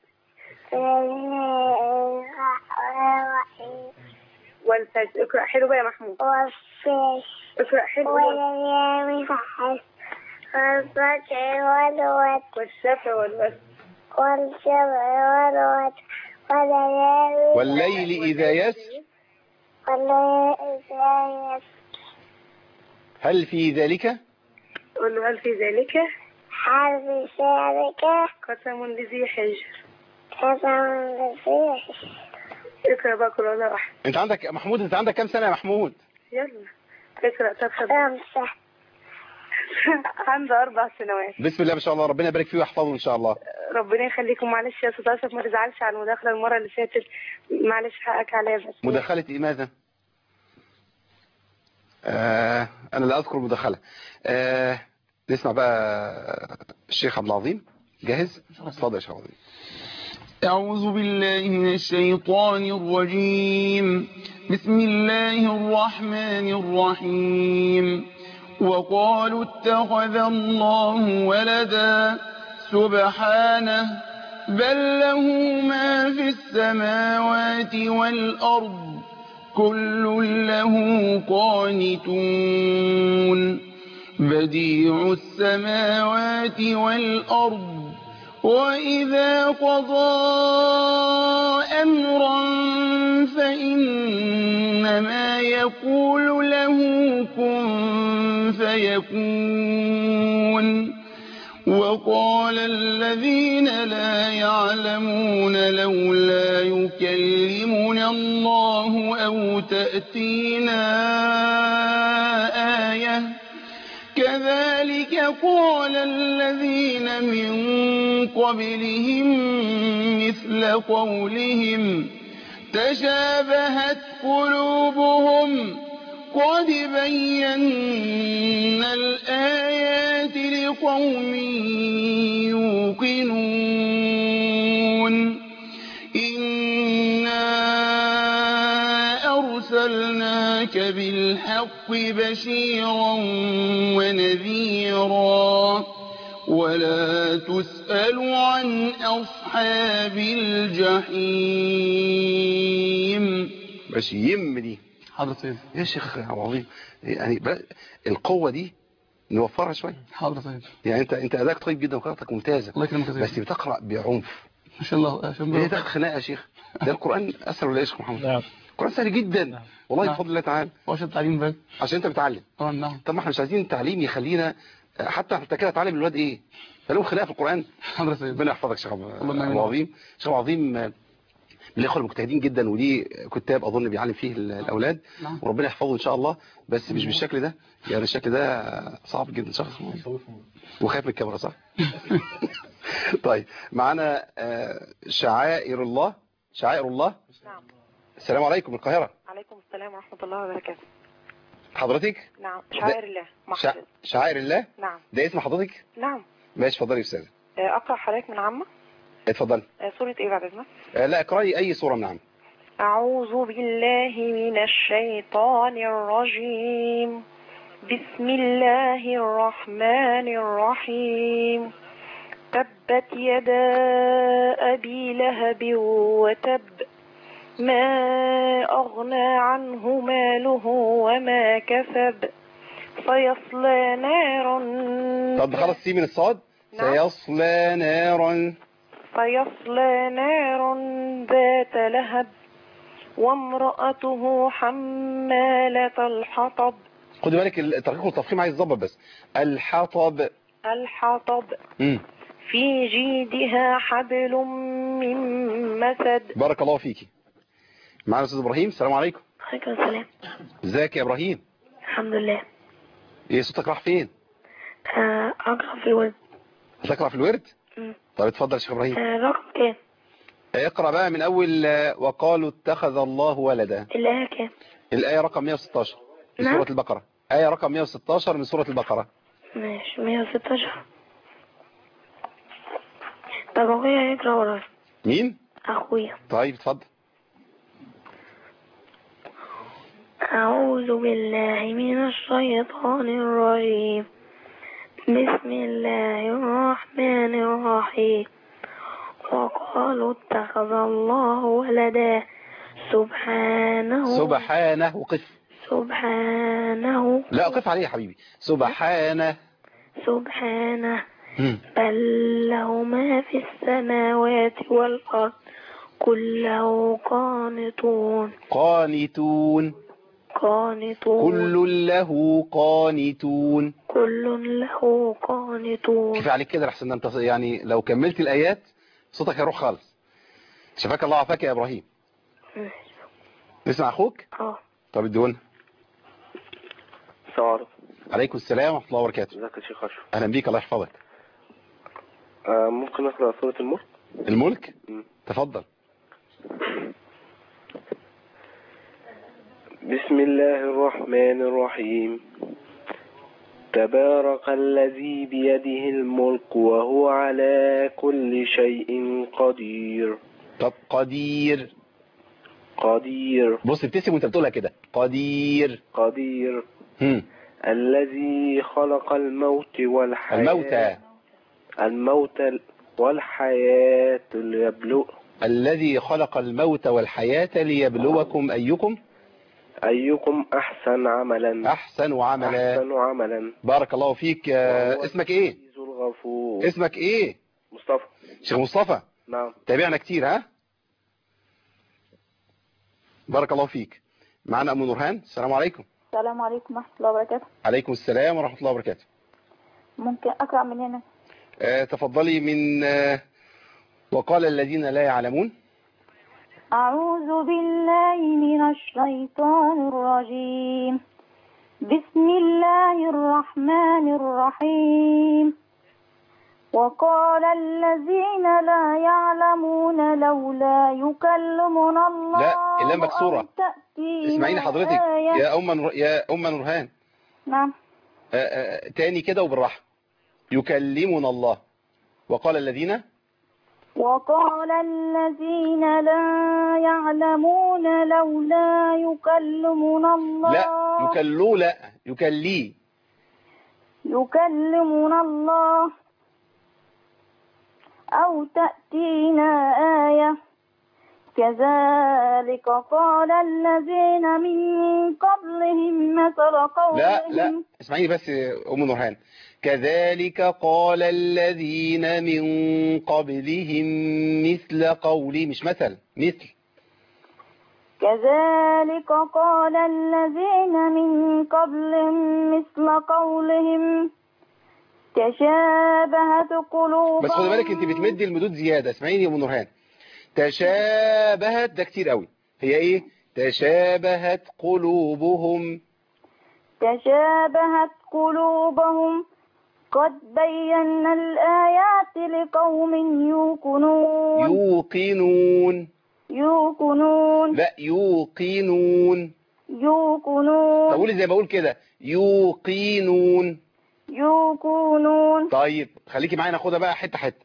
والفجر. اقرأ حلو بقى يا محمود. والفجر. اقرأ حلو. والأيام فحسب. والفجر والوتر. والشفع والوتر. والشفع والوتر. والليل إذا يسر. والليل إذا يسر. هل في ذلك؟ قل له هل في ذلك؟ هل في ذلك قسم لذي حجر. قسم لذي حجر. اقرأ بقى كل الله واحد. انت عندك محمود، انت عندك كام سنة يا محمود؟ يلا اقرأ. طب 5. عنده 4 سنوات. بسم الله ما شاء الله، ربنا يبارك فيه ويحفظه ان شاء الله. ربنا يخليكم. معلش يا استاذ اشرف ما تزعلش على المداخله المره اللي فاتت، معلش حقك عليا. بس مداخله ايه ماذا؟ انا لا اذكر مداخله. نسمع بقى الشيخ عبد العظيم. جاهز؟ اتفضل يا شيخ عبد العظيم. أعوذ بالله من الشيطان الرجيم. بسم الله الرحمن الرحيم. وقالوا اتخذ الله ولدا سبحانه بل له ما في السماوات والأرض كل له قانتون بديع السماوات والأرض وإذا قضى أمرا فإنما يقول له كن فيكون. وقال الذين لا يعلمون لولا يكلمنا الله أو تأتينا آية كذلك قال الذين من قبلهم مثل قولهم تشابهت قلوبهم قد بينا الآيات لقوم يوقنون. إنا أرسلناك بالحق بشيرا ونذيرا ولا تسأل عن أصحاب الجحيم. بشيم دي حاضر سيد يا شيخ عظيم. يعني القوة دي نوفرها شوية. حاضر سيد. يعني انت ادائك طيب جدا وقراءتك ممتازة. الله يكرمك يا سيدي. بس بتقرأ بعنف. ما شاء الله. ايه ده خناقة يا شيخ؟ ده القرآن اسهل ولا يا شيخ محمد؟ نعم. القرآن سهل جدا. والله بفضل الله تعالى. وعشان التعليم بقى. عشان انت بتعلم. نعم. طب ما احنا مش عايزين التعليم يخلينا حتى انت كده تعلم الولاد ايه؟ فلهم خناقة في القرآن. حاضر سيد. ربنا يحفظك يا شيخ عظيم. شيخ عظيم من الاخوه المجتهدين جدا، ودي كتاب اظن بيعلم فيه الاولاد. نعم. وربنا يحفظه ان شاء الله، بس مش بالشكل ده. يعني الشكل ده صعب جدا. شخص وخايف من الكاميرا صح؟ طيب معانا شعائر الله. شعائر الله. نعم. السلام عليكم من القاهره. عليكم السلام ورحمه الله وبركاته. حضرتك؟ نعم. شعائر الله. شعائر الله. نعم. ده اسم حضرتك؟ نعم. ماشي اتفضلي يا استاذه. اقرا حضرتك من عامه. اتفضلي. سوره ايه بعد اذنك؟ لا اقراي اي سوره من عامه. أعوذ بالله من الشيطان الرجيم. بسم الله الرحمن الرحيم. تبت يدا أبي لهب وتب ما أغنى عنه ماله وما كسب سيصلى نارا. طب خلاص سي من الصاد. نعم. سيصلى نارا. سيصلى نارا ذات لهب وامرأته حمالة الحطب. خد بالك الترقيق والتفخيم عايز يظبط بس. الحطب. الحطب. في جيدها حبل من مسد. بارك الله فيكي. معنا استاذ ابراهيم. السلام عليكم. عليكم السلام. ازيك يا ابراهيم؟ الحمد لله. ايه صوتك راح فين؟ اقرا في الورد. هتقرا في الورد؟ طب اتفضل يا شيخ ابراهيم. رقم كام؟ اقرا بقى من اول وقالوا اتخذ الله ولدا. الآية كام؟ الآية رقم 116 من سورة البقرة. آية رقم 116 من سورة البقرة. ماشي 116. طب اخويا هيقرا ورايا. مين؟ اخويا. طيب اتفضل. أعوذ بالله من الشيطان الرجيم. بسم الله الرحمن الرحيم. وقالوا اتخذ الله ولدا سبحانه. وقف. سبحانه. لا اقف عليه يا حبيبي. سبحانه. بل له ما في السماوات والأرض كله قانتون. كل له قانتون. كيف عليك كده لحسن انت يعني لو كملت الآيات صوتك هيروح خالص. شفاك الله عافاك يا ابراهيم. نسمع اخوك. طب ادونا. السلام عليكم. عليكم السلام ورحمه الله وبركاته. ازيك يا شيخ اشرف؟ اهلا بيك الله يحفظك. ممكن اقرا سوره الملك؟ الملك؟ تفضل. بسم الله الرحمن الرحيم. تبارك الذي بيده الملك وهو على كل شيء قدير. طب قدير. قدير. بص ابتسم وانت بتقولها كده. قدير. قدير. الذي خلق الموت والحياة. الموت والحياة الذي خلق الموت والحياة ليبلوكم أيكم أحسن عملا. أحسن عملا. بارك الله فيك. اسمك ايه؟ الغفور. اسمك ايه؟ مصطفى. شيخ مصطفى. نعم. تابعنا كتير ها. بارك الله فيك. معنا أم نورهان. السلام عليكم. السلام عليكم ورحمة الله وبركاته. عليكم السلام ورحمة الله وبركاته. ممكن أقرأ من هنا؟ تفضلي من وقال الذين لا يعلمون. أعوذ بالله من الشيطان الرجيم. بسم الله الرحمن الرحيم. وقال الذين لا يعلمون لولا يكلمنا الله. لا اللام مكسورة. اسمعيني حضرتك يا أم نورهان. نعم. تاني كده وبالراحة. يكلمنا الله. وقال الذين لا يعلمون لولا يكلمنا الله. لا يكلمنا الله أو تأتينا آية. كذلك قال الذين من قبلهم مثل قولهم. لا اسمعيني بس أم نورهان. كذلك قال الذين من قبلهم مثل قولي، مش مثل. كذلك قال الذين من قبلهم مثل قولهم تشابهت قلوبهم. بس خدي بالك انت بتمدي المدود زيادة. اسمعيني يا أم نورهان. تشابهت ده كتير قوي. هي ايه؟ تشابهت قلوبهم. تشابهت قلوبهم قد بينا الآيات لقوم يوقنون. لا يوقنون. طب قولي زي ما بقول كده. يوقنون. طيب خليكي معايا ناخدها بقى حتة حتة.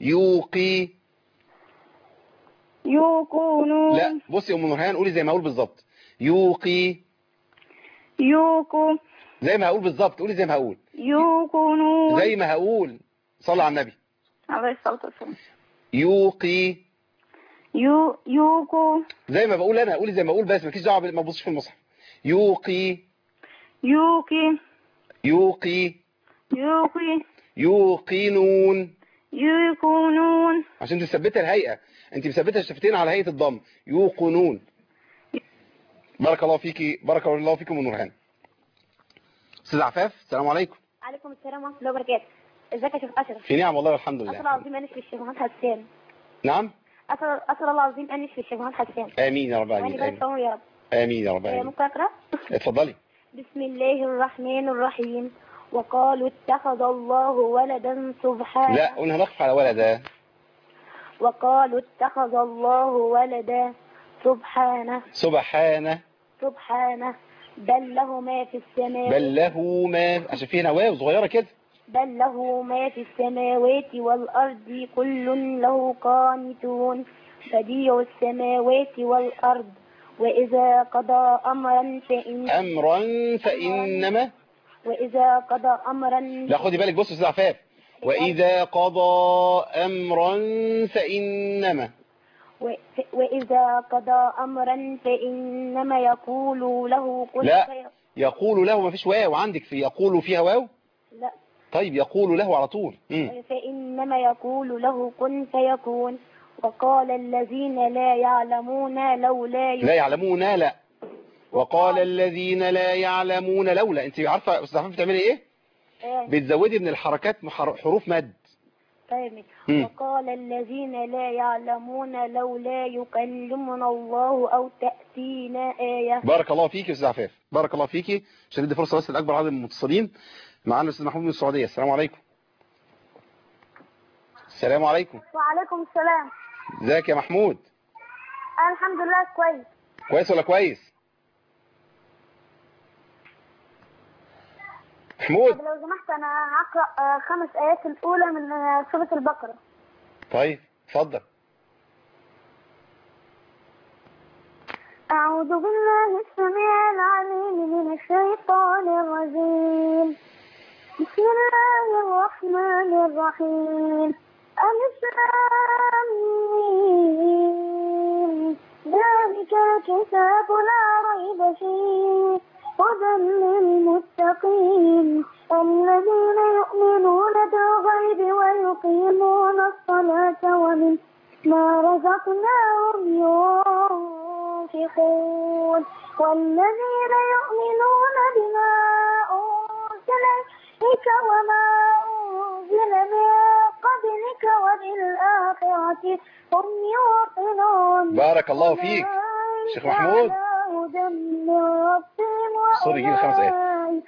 يوقنون. لا بصي يا أم نورهان قولي زي ما اقول بالظبط. زي ما هقول بالظبط. قولي زي ما هقول. يوقنون. زي ما هقول. صلى على النبي عليه الصلاة والسلام. يوقو. زي ما بقول انا. قولي زي ما اقول بس مالكيش دعوه ما تبصش في المصحف. يوقنون. عشان تثبتي الهيئه. انت مثبته الشفتين على هيئه الضم. يوقنون. بارك الله فيكي. بارك الله فيكم ام نورهان. استاذ عفاف. السلام عليكم. عليكم السلام ورحمه الله وبركاته. ازيك يا شيخ اشرف؟ في نعم والله والحمد لله. اسال الله العظيم ان يشفي الشيخ محمد حسان. نعم. اسال الله العظيم ان يشفي الشيخ محمد حسان. امين يا رب العالمين. امين يا رب العالمين. ممكن اقرا؟ اتفضلي. بسم الله الرحمن الرحيم. وقالوا اتخذ الله ولدا سبحانه. لا قلنا نقف على ولدا. وقالوا اتخذ الله ولدا سبحانه بل له ما في السماوات. عشان في هنا واو صغيره كده. بل له ما في السماوات والأرض كل له قانتون. بديع السماوات والأرض وإذا قضى أمرا فإنما وإذا قضى أمرا. لا خدي بالك. بص يا استاذ عفاف. وإذا قضى أمرا فإنما. وإذا قضى أمرا فإنما يقول له كن. لا يقول له ما فيش واو عندك. في يقول فيها واو. لا. طيب يقول له على طول. فإنما يقول له كن فيكون. وقال الذين لا يعلمون لولا لا يعلمون. لا. وقال الذين لا يعلمون لولا. انت عارفه استاذ عفاف بتعملي ايه؟ بتزودي من الحركات حروف مد. طيب. وقال الذين لا يعلمون لولا يكلمنا الله أو تأتينا آية. بارك الله فيك يا استاذ عفاف. بارك الله فيكي. عشان ندي فرصه بس لاكبر عدد من المتصلين. معانا الاستاذ محمود من السعوديه. السلام عليكم. السلام عليكم. وعليكم السلام. ازيك يا محمود؟ الحمد لله كويس. كويس ولا كويس؟ محمود لو سمحت أنا هقرأ 5 آيات الأولى من سورة البقرة. طيب اتفضل. أعوذ بالله السميع العليم من الشيطان الرجيم. بسم الله الرحمن الرحيم. ألف لام ميم. ذلك الكتاب لا ريب فيه هدى للمتقين الذين يؤمنون بالغيب ويقيمون الصلاة ومما رزقناهم ينفقون والذين يؤمنون بما أنزل إليك وما أنزل من قبلك وبالآخرة هم يوقنون. بارك الله فيك شيخ محمود. صوري يجيب 5 آيات.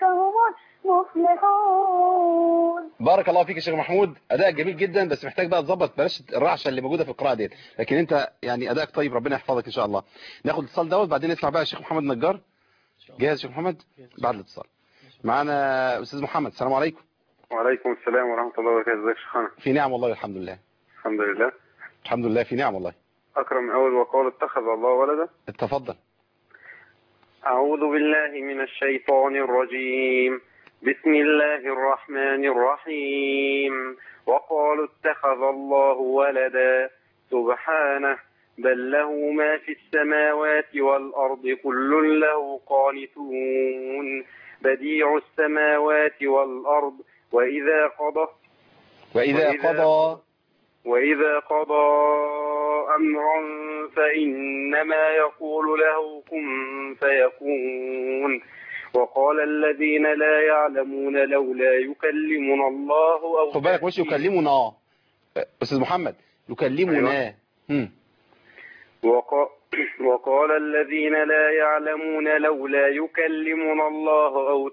بارك الله فيك يا شيخ محمود، ادائك جميل جدا، بس محتاج بقى تظبط بلاش الرعشه اللي موجوده في القراءه ديت، لكن انت يعني ادائك طيب، ربنا يحفظك ان شاء الله. ناخد الاتصال دوت بعدين نسمع بقى الشيخ محمد نجار. جاهز شيخ محمد؟ بعد الاتصال معانا استاذ محمد. السلام عليكم. وعليكم السلام ورحمه الله وبركاته. ازيك يا شيخنا؟ في نعم والله الحمد لله. الحمد لله. الحمد لله في نعم والله. اكرم اول وقال اتخذ الله ولدا. اتفضل. أعوذ بالله من الشيطان الرجيم. بسم الله الرحمن الرحيم. وقالوا اتخذ الله ولدا سبحانه بل له ما في السماوات والأرض كل له قانتون بديع السماوات والأرض وإذا قضى أمرا فإنما يقول له كن فيكون. وقال الذين لا يعلمون لولا يكلمنا الله أو خد بالك مش يكلمنا أستاذ محمد، يكلمنا. وقال الذين لا يعلمون لولا يكلمنا الله أو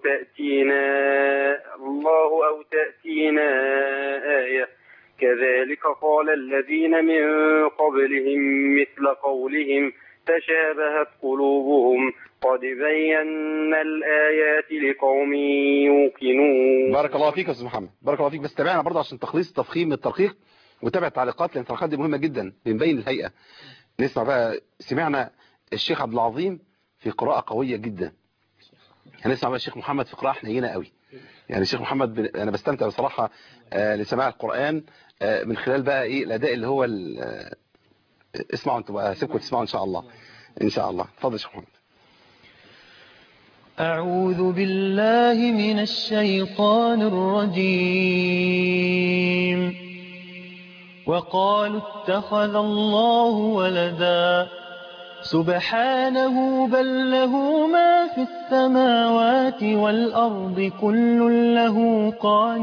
تأتينا آية كذلك قال الذين من قبلهم مثل قولهم تشابهت قلوبهم قد بينا الآيات لقوم يوقنون. بارك الله فيك يا أستاذ محمد، بارك الله فيك. بس تابعنا برضه عشان تخليص تفخيم الترقيق، وتابع التعليقات لأن التعليقات دي مهمة جدا بنبين الهيئة. نسمع بقى، سمعنا الشيخ عبد العظيم في قراءة قوية جدا، هنسمع بقى الشيخ محمد في قراءة حنينة قوي. يعني الشيخ محمد أنا بستمتع بصراحة لسماع القرآن من خلال بقى إيه الأداء اللي هو اسمعوا انتوا بقى، سيبكم تسمعوا إن شاء الله. إن شاء الله. اتفضل يا شيخ محمد. أعوذ بالله من الشيطان الرجيم. وقالوا اتخذ الله ولدا سبحانه بل له ما في السماوات والأرض كل له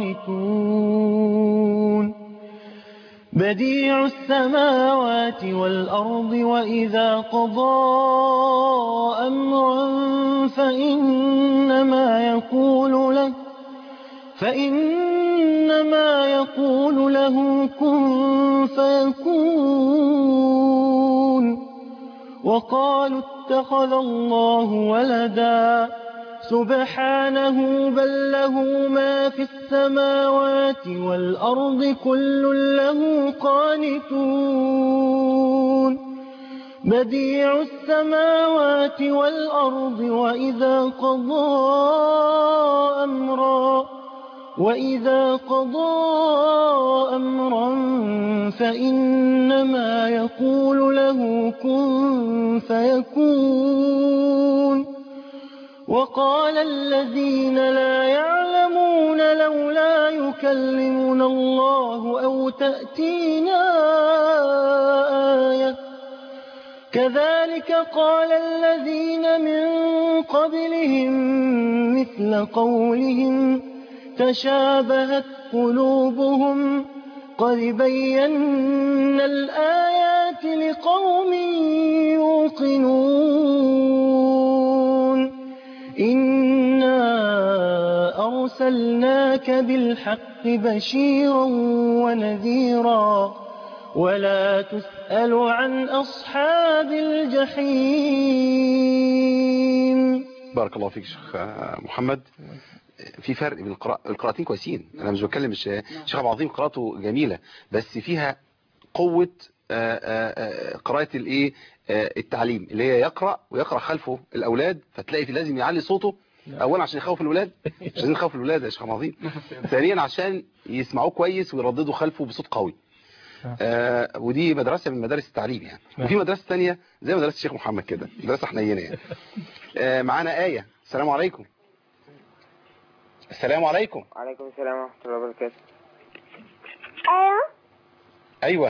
قانتون بديع السماوات والأرض وإذا قضى أمرا فإنما يقول له كن فيكون. وقالوا اتخذ الله ولدا سبحانه بل له ما في السماوات والأرض كل له قانتون بديع السماوات والأرض وإذا قضى أمرا فإنما يقول له كن فيكون. وقال الذين لا يعلمون لولا يكلمنا الله أو تأتينا آية كذلك قال الذين من قبلهم مثل قولهم تشابهت قلوبهم قد بينا الآيات لقوم يوقنون. إنا أرسلناك بالحق بشيرا ونذيرا ولا تسأل عن أصحاب الجحيم. بارك الله فيك شيخ محمد. في فرق بين القراءتين كويسين، انا مش بتكلم الشيخ عبد العظيم قراءته جميله بس فيها قوه قراءه الايه التعليم اللي هي يقرا ويقرا خلفه الاولاد، فتلاقي لازم يعلي صوته اولا عشان يخوف الولاد، عشان يخوف الولاد يا شيخ عبد العظيم، ثانيا عشان يسمعوه كويس ويرددوا خلفه بصوت قوي. ودي مدرسه من مدارس التعليم يعني. وفي مدرسه ثانيه زي مدرسه الشيخ محمد كده، مدرسه حنينه يعني. معانا آية. السلام عليكم. السلام عليكم. وعليكم السلام ورحمة الله وبركاته. أيوة.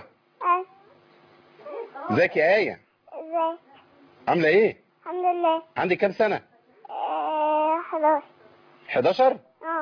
ازيك يا آية؟ ازيك؟ عاملة ايه؟ الحمد لله. عندك كام سنة؟ 11. 11؟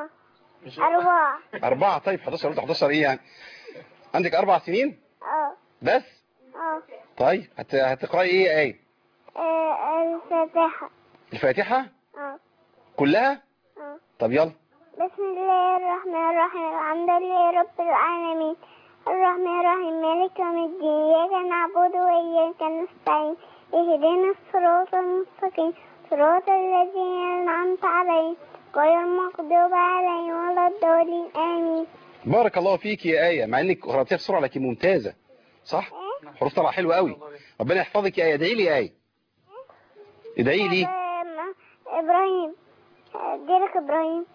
4. طيب 11 قلت 11 ايه يعني؟ عندك 4 سنين؟ بس؟ طيب هتقرأي ايه يا آية؟ الفاتحة. الفاتحة؟ كلها؟ طب يلا. بسم الله الرحمن الرحيم، الحمد لله رب العالمين، الرحمن الرحيم، مالك يوم الدين، إياك نعبد وإياك نستعين، اهدنا الصراط المستقيم، صراط الذين أنعمت عليهم غير المغضوب عليهم ولا الضالين، آمين. بارك الله فيك يا آية، مع انك قرأتيها بسرعة لكن ممتازة صح؟ حروف طلع حلوة قوي. ربنا يحفظك يا آية. ادعي لي يا آية. ادعي لي. إبراهيم ديرك إبراهيم.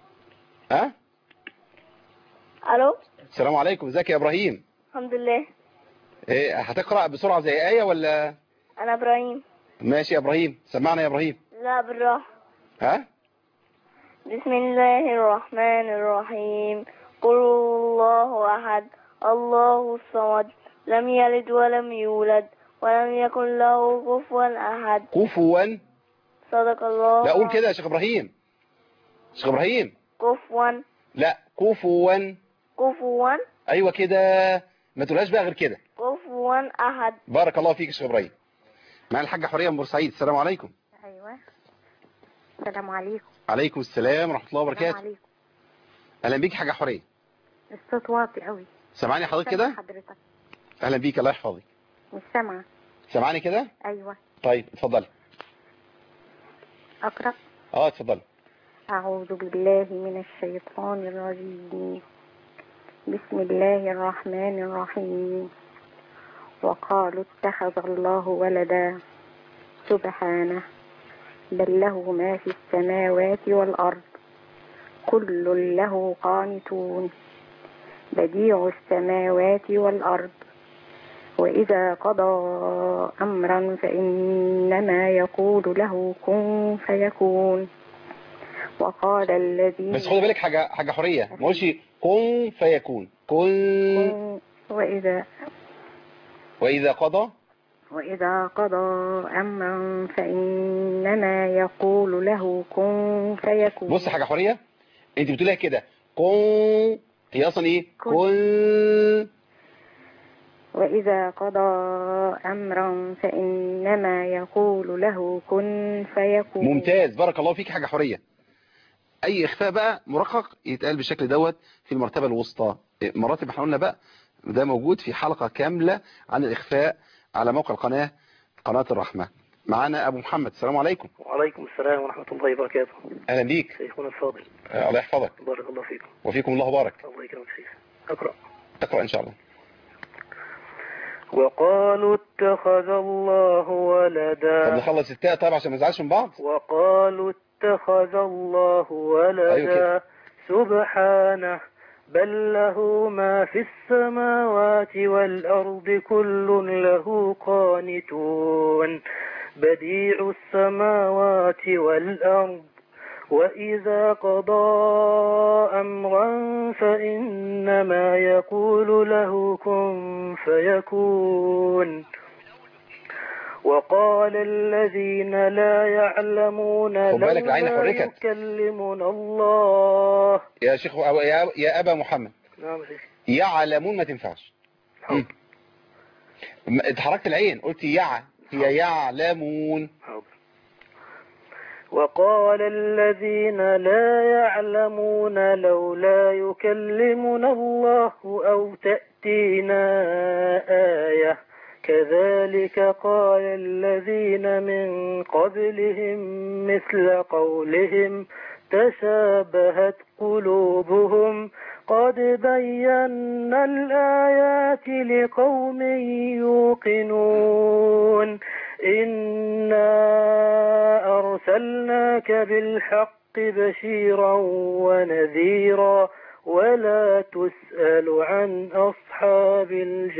الو السلام عليكم. ازيك يا ابراهيم؟ الحمد لله. ايه هتقرأ بسرعة زي آية ولا؟ انا ابراهيم. ماشي يا ابراهيم، سمعنا يا ابراهيم. لا بالراحة. بسم الله الرحمن الرحيم، قل الله احد الله الصمد لم يلد ولم يولد ولم يكن له كفوا احد. كفوا؟ صدق الله. لا قول كده يا شيخ ابراهيم. شيخ ابراهيم. كفوا. لا كفوا. كفوا. ايوه كده، ما تقولهاش بقى غير كده. كفوا احد. بارك الله فيك يا شيخ ابراهيم. معانا الحاجه حوريه من بورسعيد. السلام عليكم. ايوه السلام عليكم. عليكم السلام ورحمه الله وبركاته. السلام عليكم. اهلا بيك حاجه حوريه. الصوت واطي قوي. سامعني حضرتك كده؟ حضرتك. اهلا بيك، الله يحفظك. مش سامعه. سامعني كده؟ ايوه. طيب اتفضلي. اقرا. اتفضلي. اعوذ بالله من الشيطان الرجيم، بسم الله الرحمن الرحيم، وقالوا اتخذ الله ولدا سبحانه بل له ما في السماوات والأرض كل له قانتون بديع السماوات والأرض وإذا قضى أمرا فإنما يقول له كن فيكون. وقال الذين بس خدي بالك حاجة حورية، ما قولش كن فيكون. كن وإذا قضى أمرا فإنما يقول له كن فيكون. بص حاجة حورية، انت بتقولها كده كن، هي اصلا ايه؟ كن. وإذا قضى أمرا فإنما يقول له كن فيكون. ممتاز، بارك الله فيك حاجة حورية. اي اخفاء بقى مرقق يتقال بالشكل دوت في المرتبة الوسطى. مراتب احنا قلنا بقى ده موجود في حلقة كاملة عن الاخفاء على موقع قناة الرحمة. معانا ابو محمد. السلام عليكم. وعليكم السلام ورحمة الله وبركاته. اهلا بيك شيخنا الفاضل. الله يحفظك. بارك الله فيكم. وفيكم الله بارك. الله يكرمك شيخ. اقرأ ان شاء الله. وقالوا اتخذ الله ولدا. طب نخلص التاء طيب عشان ما نزعلش من بعض. وقالوا اتخذ الله ولدا. أيوة سبحانه بل له ما في السماوات والأرض كل له قانتون بديع السماوات والأرض وإذا قضى أمرا فإنما يقول له كن فيكون. وقال الذين لا يعلمون لولا يكلمنا الله. يا شيخ يا أبا محمد. نعم شيخ. يعلمون ما تنفعش. اتحركت العين قلت هي يعلمون. وقال الذين لا يعلمون لولا يكلمنا الله أو تأتينا آية كذلك قال الذين من قبلهم مثل قولهم تشابهت قلوبهم قد بينا الآيات لقوم يوقنون إنا أرسلناك بالحق بشيرا ونذيرا ولا تسأل عن أصحاب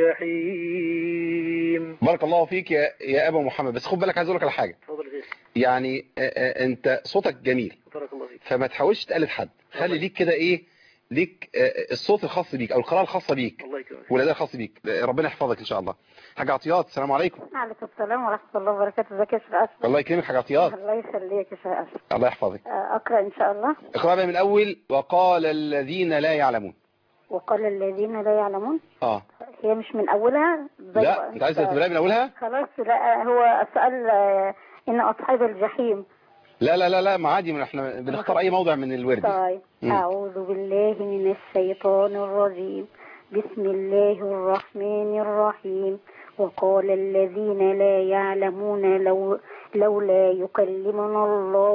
الجحيم. بارك الله فيك يا أبا محمد. بس خد بالك، عايز أقول لك على حاجة. يعني أنت صوتك جميل، بارك الله فيك. فما تحاولش تقلد حد، خلي ليك كده إيه، ليك الصوت الخاص بيك أو القراءة الخاصة بيك والأداء الخاص بيك. ربنا يحفظك إن شاء الله. حاجة عطيات، السلام عليكم. وعليكم السلام ورحمة الله وبركاته. ازيك يا شيخ أشرف؟ الله يكرمك. حاجة عطيات. الله يخليك يا شيخ أشرف. الله يحفظك. أقرأ إن شاء الله. اقرأ بقى من الأول. وقال الذين لا يعلمون. وقال الذين لا يعلمون. هي مش من أولها؟ لا، أنت عايز تبدأ من أولها؟ خلاص. لا، هو السؤال إن أصحاب الجحيم. لا لا لا لا، ما عادي، احنا بنختار أي موضع من الورد. طيب. أعوذ بالله من الشيطان الرجيم. بسم الله الرحمن الرحيم. وقال الذين لا يعلمون لولا يكلمنا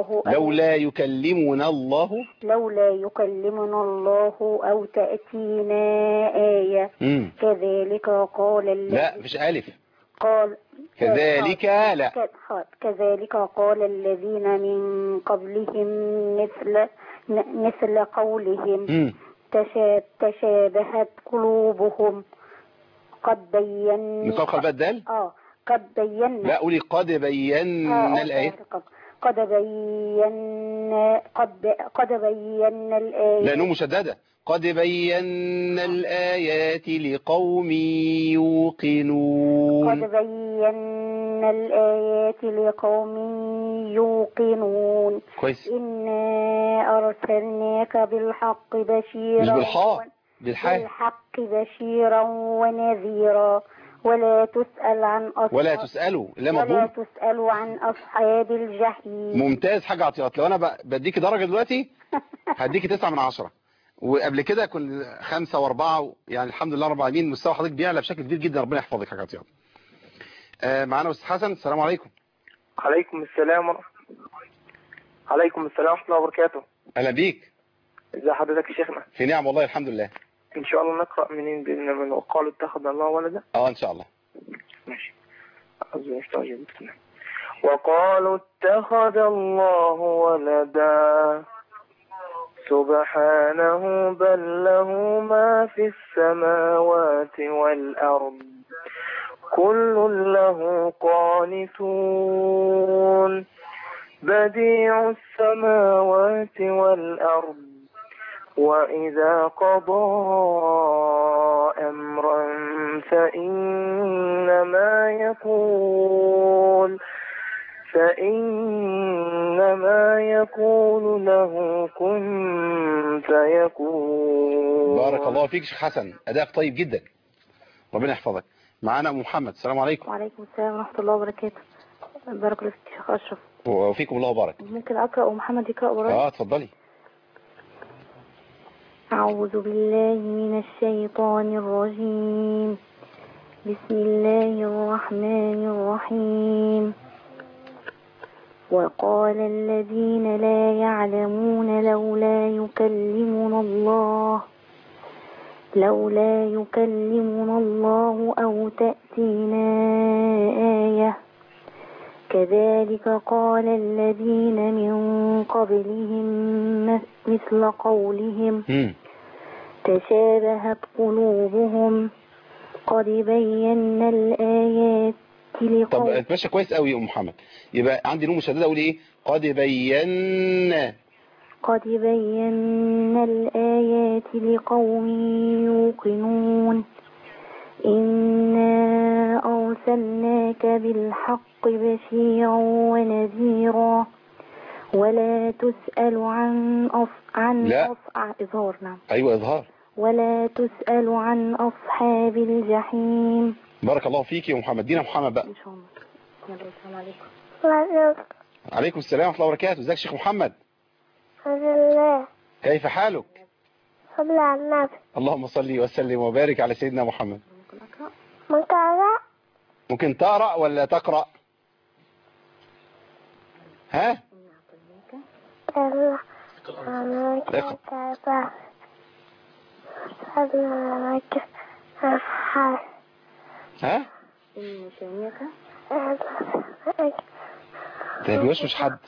الله أو تأتينا آية. كذلك قال لا مش ألف. قال كذلك. لا كذلك قال الذين من قبلهم مثل قولهم تشابهت قلوبهم قد بينا. نقول قلبات دال. قد بينا. لا قولي قد بينا الآية. قد بينا الآية. لا نون مشددة. قد بينا الآيات لقوم يوقنون. قد بينا الآيات لقوم يوقنون. كويس. إنا أرسلناك بالحق بشيرا. مش بالحاء، بالحاء. بالحق بشيرا ونذيرا ولا تسأل عن أصحاب الجحيم. ممتاز. حاجة عطيات. لو أنا بديكي درجة دلوقتي هديكي 9 من 10. وقبل كده كنت 5 و4، يعني الحمد لله رب العالمين مستوى حضرتك بيعلى بشكل كبير جدا. ربنا يحفظك. حاجة عطيات. معانا أستاذ حسن. السلام عليكم. عليكم السلام ورحمة الله وبركاته. أهلا بيك. ازي حضرتك يا شيخنا؟ في نعم والله الحمد لله. ان شاء الله نقرأ منين من وقالوا اتخذ الله ولدا. ان شاء الله. ماشي. وقالوا اتخذ الله ولدا سبحانه بل له ما في السماوات والأرض كل له قانتون بديع السماوات والأرض وإذا قضى أمرا فإنما يقول له كن فيكون. بارك الله فيك شيخ حسن، أداءك طيب جدا. ربنا يحفظك. معانا محمد. السلام عليكم. وعليكم السلام ورحمة الله وبركاته. بارك الله فيك شيخ أشرف. وفيكم الله وبارك. ممكن أقرأ ومحمد يقرأ ورايا؟ اتفضلي. أعوذ بالله من الشيطان الرجيم. بسم الله الرحمن الرحيم. وقال الذين لا يعلمون لولا يكلمنا الله أو تأتينا آية كذلك قال الذين من قبلهم مثل قولهم تشابهت قلوبهم قد بينا الآيات لقوم. طب اتمشى كويس قوي يا أم محمد. يبقى عندي نون مشددة أقول إيه؟ قد بينا الآيات لقوم يوقنون إنا أرسلناك بالحق بشيرا ونذيرا ولا تسأل إظهار. نعم. أيوة إظهار. ولا تسأل عن أصحاب الجحيم. بارك الله فيك يا محمد. دينا محمد بقى. إن شاء الله. السلام عليكم. عليكم السلام ورحمة الله وبركاته. ازيك يا شيخ محمد؟ الحمد لله. كيف حالك؟ صل على النبي. اللهم صل وسلم وبارك على سيدنا محمد. ممكن أقرأ؟ ممكن تقرأ ولا تقرأ؟ ها؟ ها؟ تبيوش مش حد.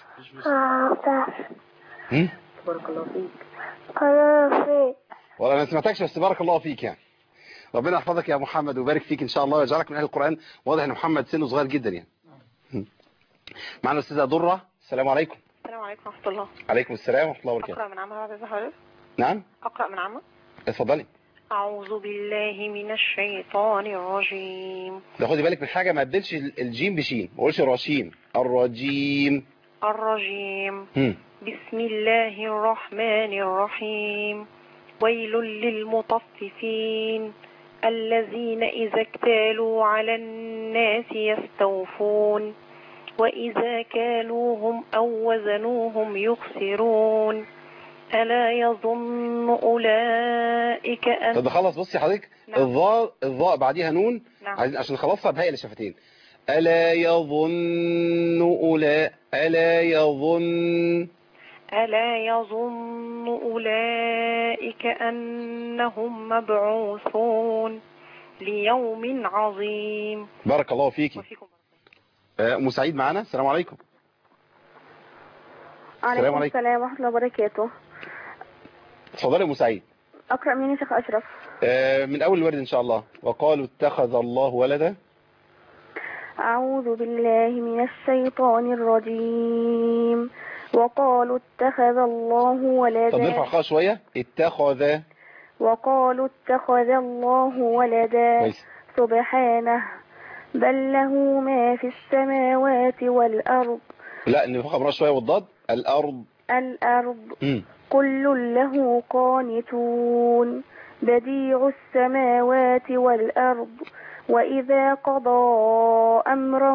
بارك الله فيك. والله انا ما سمعتكش بس بارك الله فيك يعني. ربنا يحفظك يا محمد ويبارك فيك ان شاء الله ويجعلك من اهل القرآن. واضح ان محمد سنه صغير جدا يعني. معنا الاستاذه ضره. السلام عليكم. السلام عليكم ورحمه الله. عليكم السلام ورحمه الله وبركاته. اقرا من عمرو عبد الوهاب. نعم اقرا من عمرو. اتفضلي. اعوذ بالله من الشيطان الرجيم. ده خدي بالك من حاجه، ما تبدلش الجيم بشين، ما قولش الرشيم، الرجيم. بسم الله الرحمن الرحيم. ويل للمطففين الذين إذا اكتالوا على الناس يستوفون وإذا كالوهم أو وزنوهم يخسرون ألا يظن أولئك أن. طب خلص بصي حضرتك. نعم. الضاء بعديها نون. نعم. عشان نخلصها بهاء الشفتين. ألا يظن ألا يظن أولئك أنهم مبعوثون ليوم عظيم. بارك الله فيكي. أم سعيد معنا. السلام عليكم. عليكم السلام ورحمة الله وبركاته. اتفضلي يا أم سعيد. أقرأ مين يا شيخ أشرف؟ من أول الورد إن شاء الله. وقالوا اتخذ الله ولدا. أعوذ بالله من الشيطان الرجيم. وقالوا اتخذ الله ولدا. طب نرفع خالص شوية. اتخذ. وقالوا اتخذ الله ولدا. كويس. سبحانه بل له ما في السماوات والأرض. لا نرفع مرة شوية والضاد. الأرض. كل له قانتون بديع السماوات والأرض وإذا قضى أمرا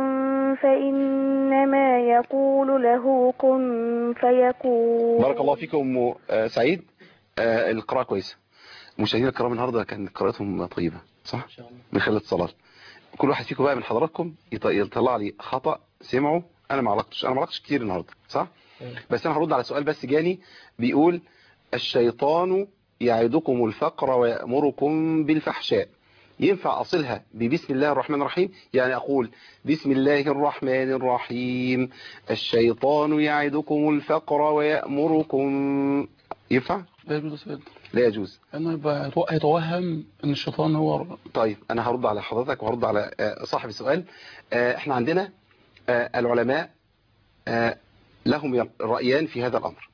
فإنما يقول له كن فيكون. بارك الله فيكم أم سعيد. القراءة كويسة. مشاهدينا الكرام النهارده كان قراءتهم طيبة صح؟ من خلال الاتصالات. كل واحد فيكم بقى من حضراتكم يطلع لي خطأ سمعه أنا ما علقتش كتير النهارده صح؟ بس أنا هرد على سؤال بس جاني بيقول الشيطان يعدكم الفقر ويأمركم بالفحشاء. ينفع أصلها ببسم الله الرحمن الرحيم؟ يعني أقول بسم الله الرحمن الرحيم الشيطان يعدكم الفقر ويأمركم. ينفع؟ لا يجوز. لا يجوز. أنه يبقى يتوهم أن الشيطان هو. طيب أنا هرد على حضرتك وهرد على صاحب السؤال. احنا عندنا العلماء لهم رأيان في هذا الأمر.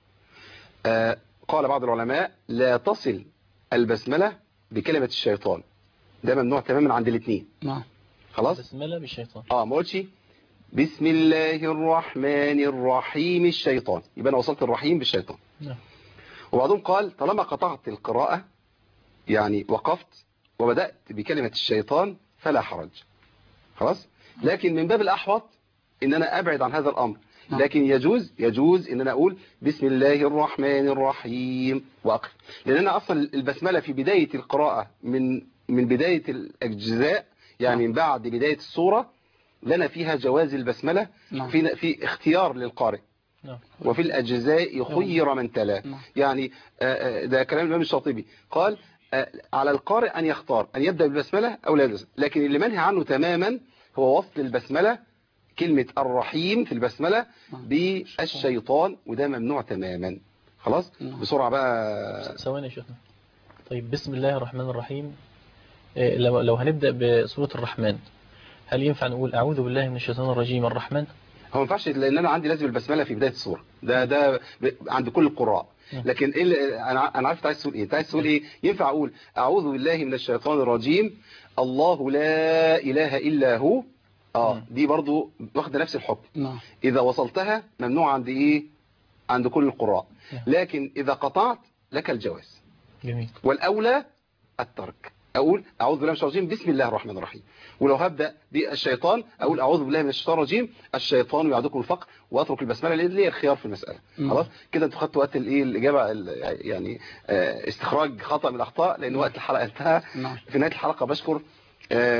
قال بعض العلماء لا تصل البسملة بكلمة الشيطان، ده ممنوع تماما عند الاثنين. نعم خلاص. بسملة بالشيطان. ما قلتش بسم الله الرحمن الرحيم الشيطان، يبقى انا وصلت الرحيم بالشيطان. نعم. وبعضهم قال طالما قطعت القراءة يعني وقفت وبدأت بكلمة الشيطان فلا حرج. خلاص. لكن من باب الأحوط ان انا ابعد عن هذا الامر. لكن يجوز ان انا اقول بسم الله الرحمن الرحيم واقف، لان انا اصلا البسملة في بداية القراءة من بداية الاجزاء يعني من بعد بداية السورة لنا فيها جواز البسملة. في اختيار للقارئ وفي الأجزاء يخير من تلا. يعني ده كلام الإمام الشاطبي قال على القارئ أن يختار أن يبدأ بالبسملة أو لا يبدأ، لكن اللي منهي عنه تماما هو وصل البسملة كلمة الرحيم في البسملة بالشيطان، وده ممنوع تماما. خلاص. بسرعة بقى. ثواني يا شيخنا. طيب بسم الله الرحمن الرحيم لو هنبدأ بسورة الرحمن هل ينفع نقول أعوذ بالله من الشيطان الرجيم الرحمن؟ هو ما ينفعش لأن أنا عندي لازم البسملة في بداية السورة، ده عند كل القراء. لكن أنا عارف عايز تقول إيه. أنت عايز تقول إيه؟ ينفع أقول أعوذ بالله من الشيطان الرجيم الله لا إله إلا هو. دي برضو واخده نفس الحكم. إذا وصلتها ممنوع عند إيه؟ عند كل القراء. لكن إذا قطعت لك الجواز. جميل. والأولى الترك. أقول أعوذ بالله من الشيطان الرجيم بسم الله الرحمن الرحيم. ولو هبدأ بالشيطان أقول أعوذ بالله من الشيطان الرجيم الشيطان يعدكم الفقر وأترك البسملة اللي هي الخيار في المسألة. خلاص كده أنتوا خدتوا وقت الإجابة يعني استخراج خطأ من الأخطاء لأن وقت الحلقة انتهى. في نهاية الحلقة بشكر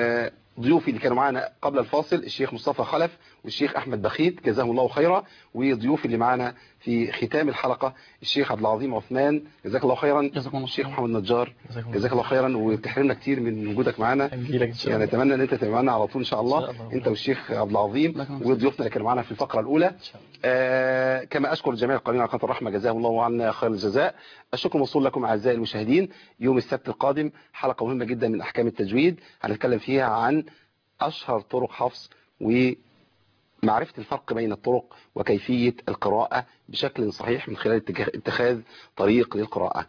ضيوفي اللي كانوا معانا قبل الفاصل الشيخ مصطفى خلف والشيخ أحمد بخيت جزاهم الله خيرا، وضيوفي اللي معانا في ختام الحلقة الشيخ عبد العظيم عثمان جزاك الله خيرا، الشيخ محمد نجار جزاك الله خيرا، وبتحرمنا كتير من وجودك معانا، يعني اتمنى ان انت تبقى معانا على طول ان شاء الله انت والشيخ عبد العظيم وضيوفنا اللي كانوا معانا في الفقرة الأولى. كما أشكر جميع القائمين على قناة الرحمة جزاهم الله عنا خير الجزاء. الشكر موصول لكم أعزائي المشاهدين. يوم السبت القادم حلقة مهمة جدا من أحكام التجويد هنتكلم فيها عن أشهر طرق حفظ ومعرفة الفرق بين الطرق وكيفية القراءة بشكل صحيح من خلال اتخاذ طريق للقراءة.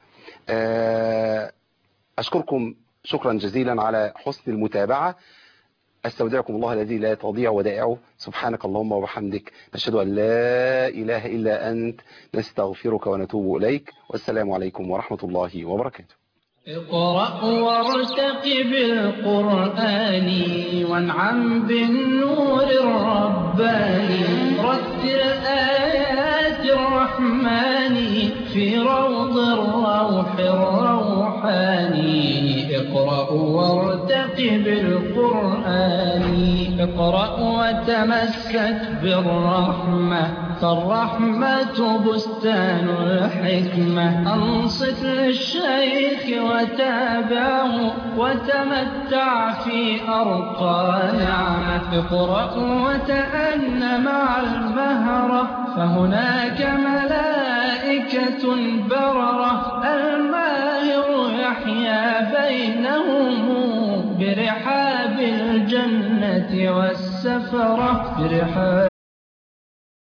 أشكركم شكرا جزيلا على حسن المتابعة. أستودعكم الله الذي لا تضيع ودائعه. سبحانك اللهم وبحمدك نشهد أن لا إله إلا أنت نستغفرك ونتوب إليك، والسلام عليكم ورحمة الله وبركاته. اقرأ وارتقب القرآن وانعم بالنور الرباني، رتل آيات الرحمن في روض الروح الروحاني. اقرأ وارتقب القرآن، اقرأ وتمسك بالرحمة، فالرحمة بستان الحكمة. أنصت للشيخ وتابعه وتمتع في أرقى نعمة. اقرأ وتأن مع المهرة، فهناك ملائكة بررة. الماهر يحيا بينهم برحاب الجنة والسفرة، برحاب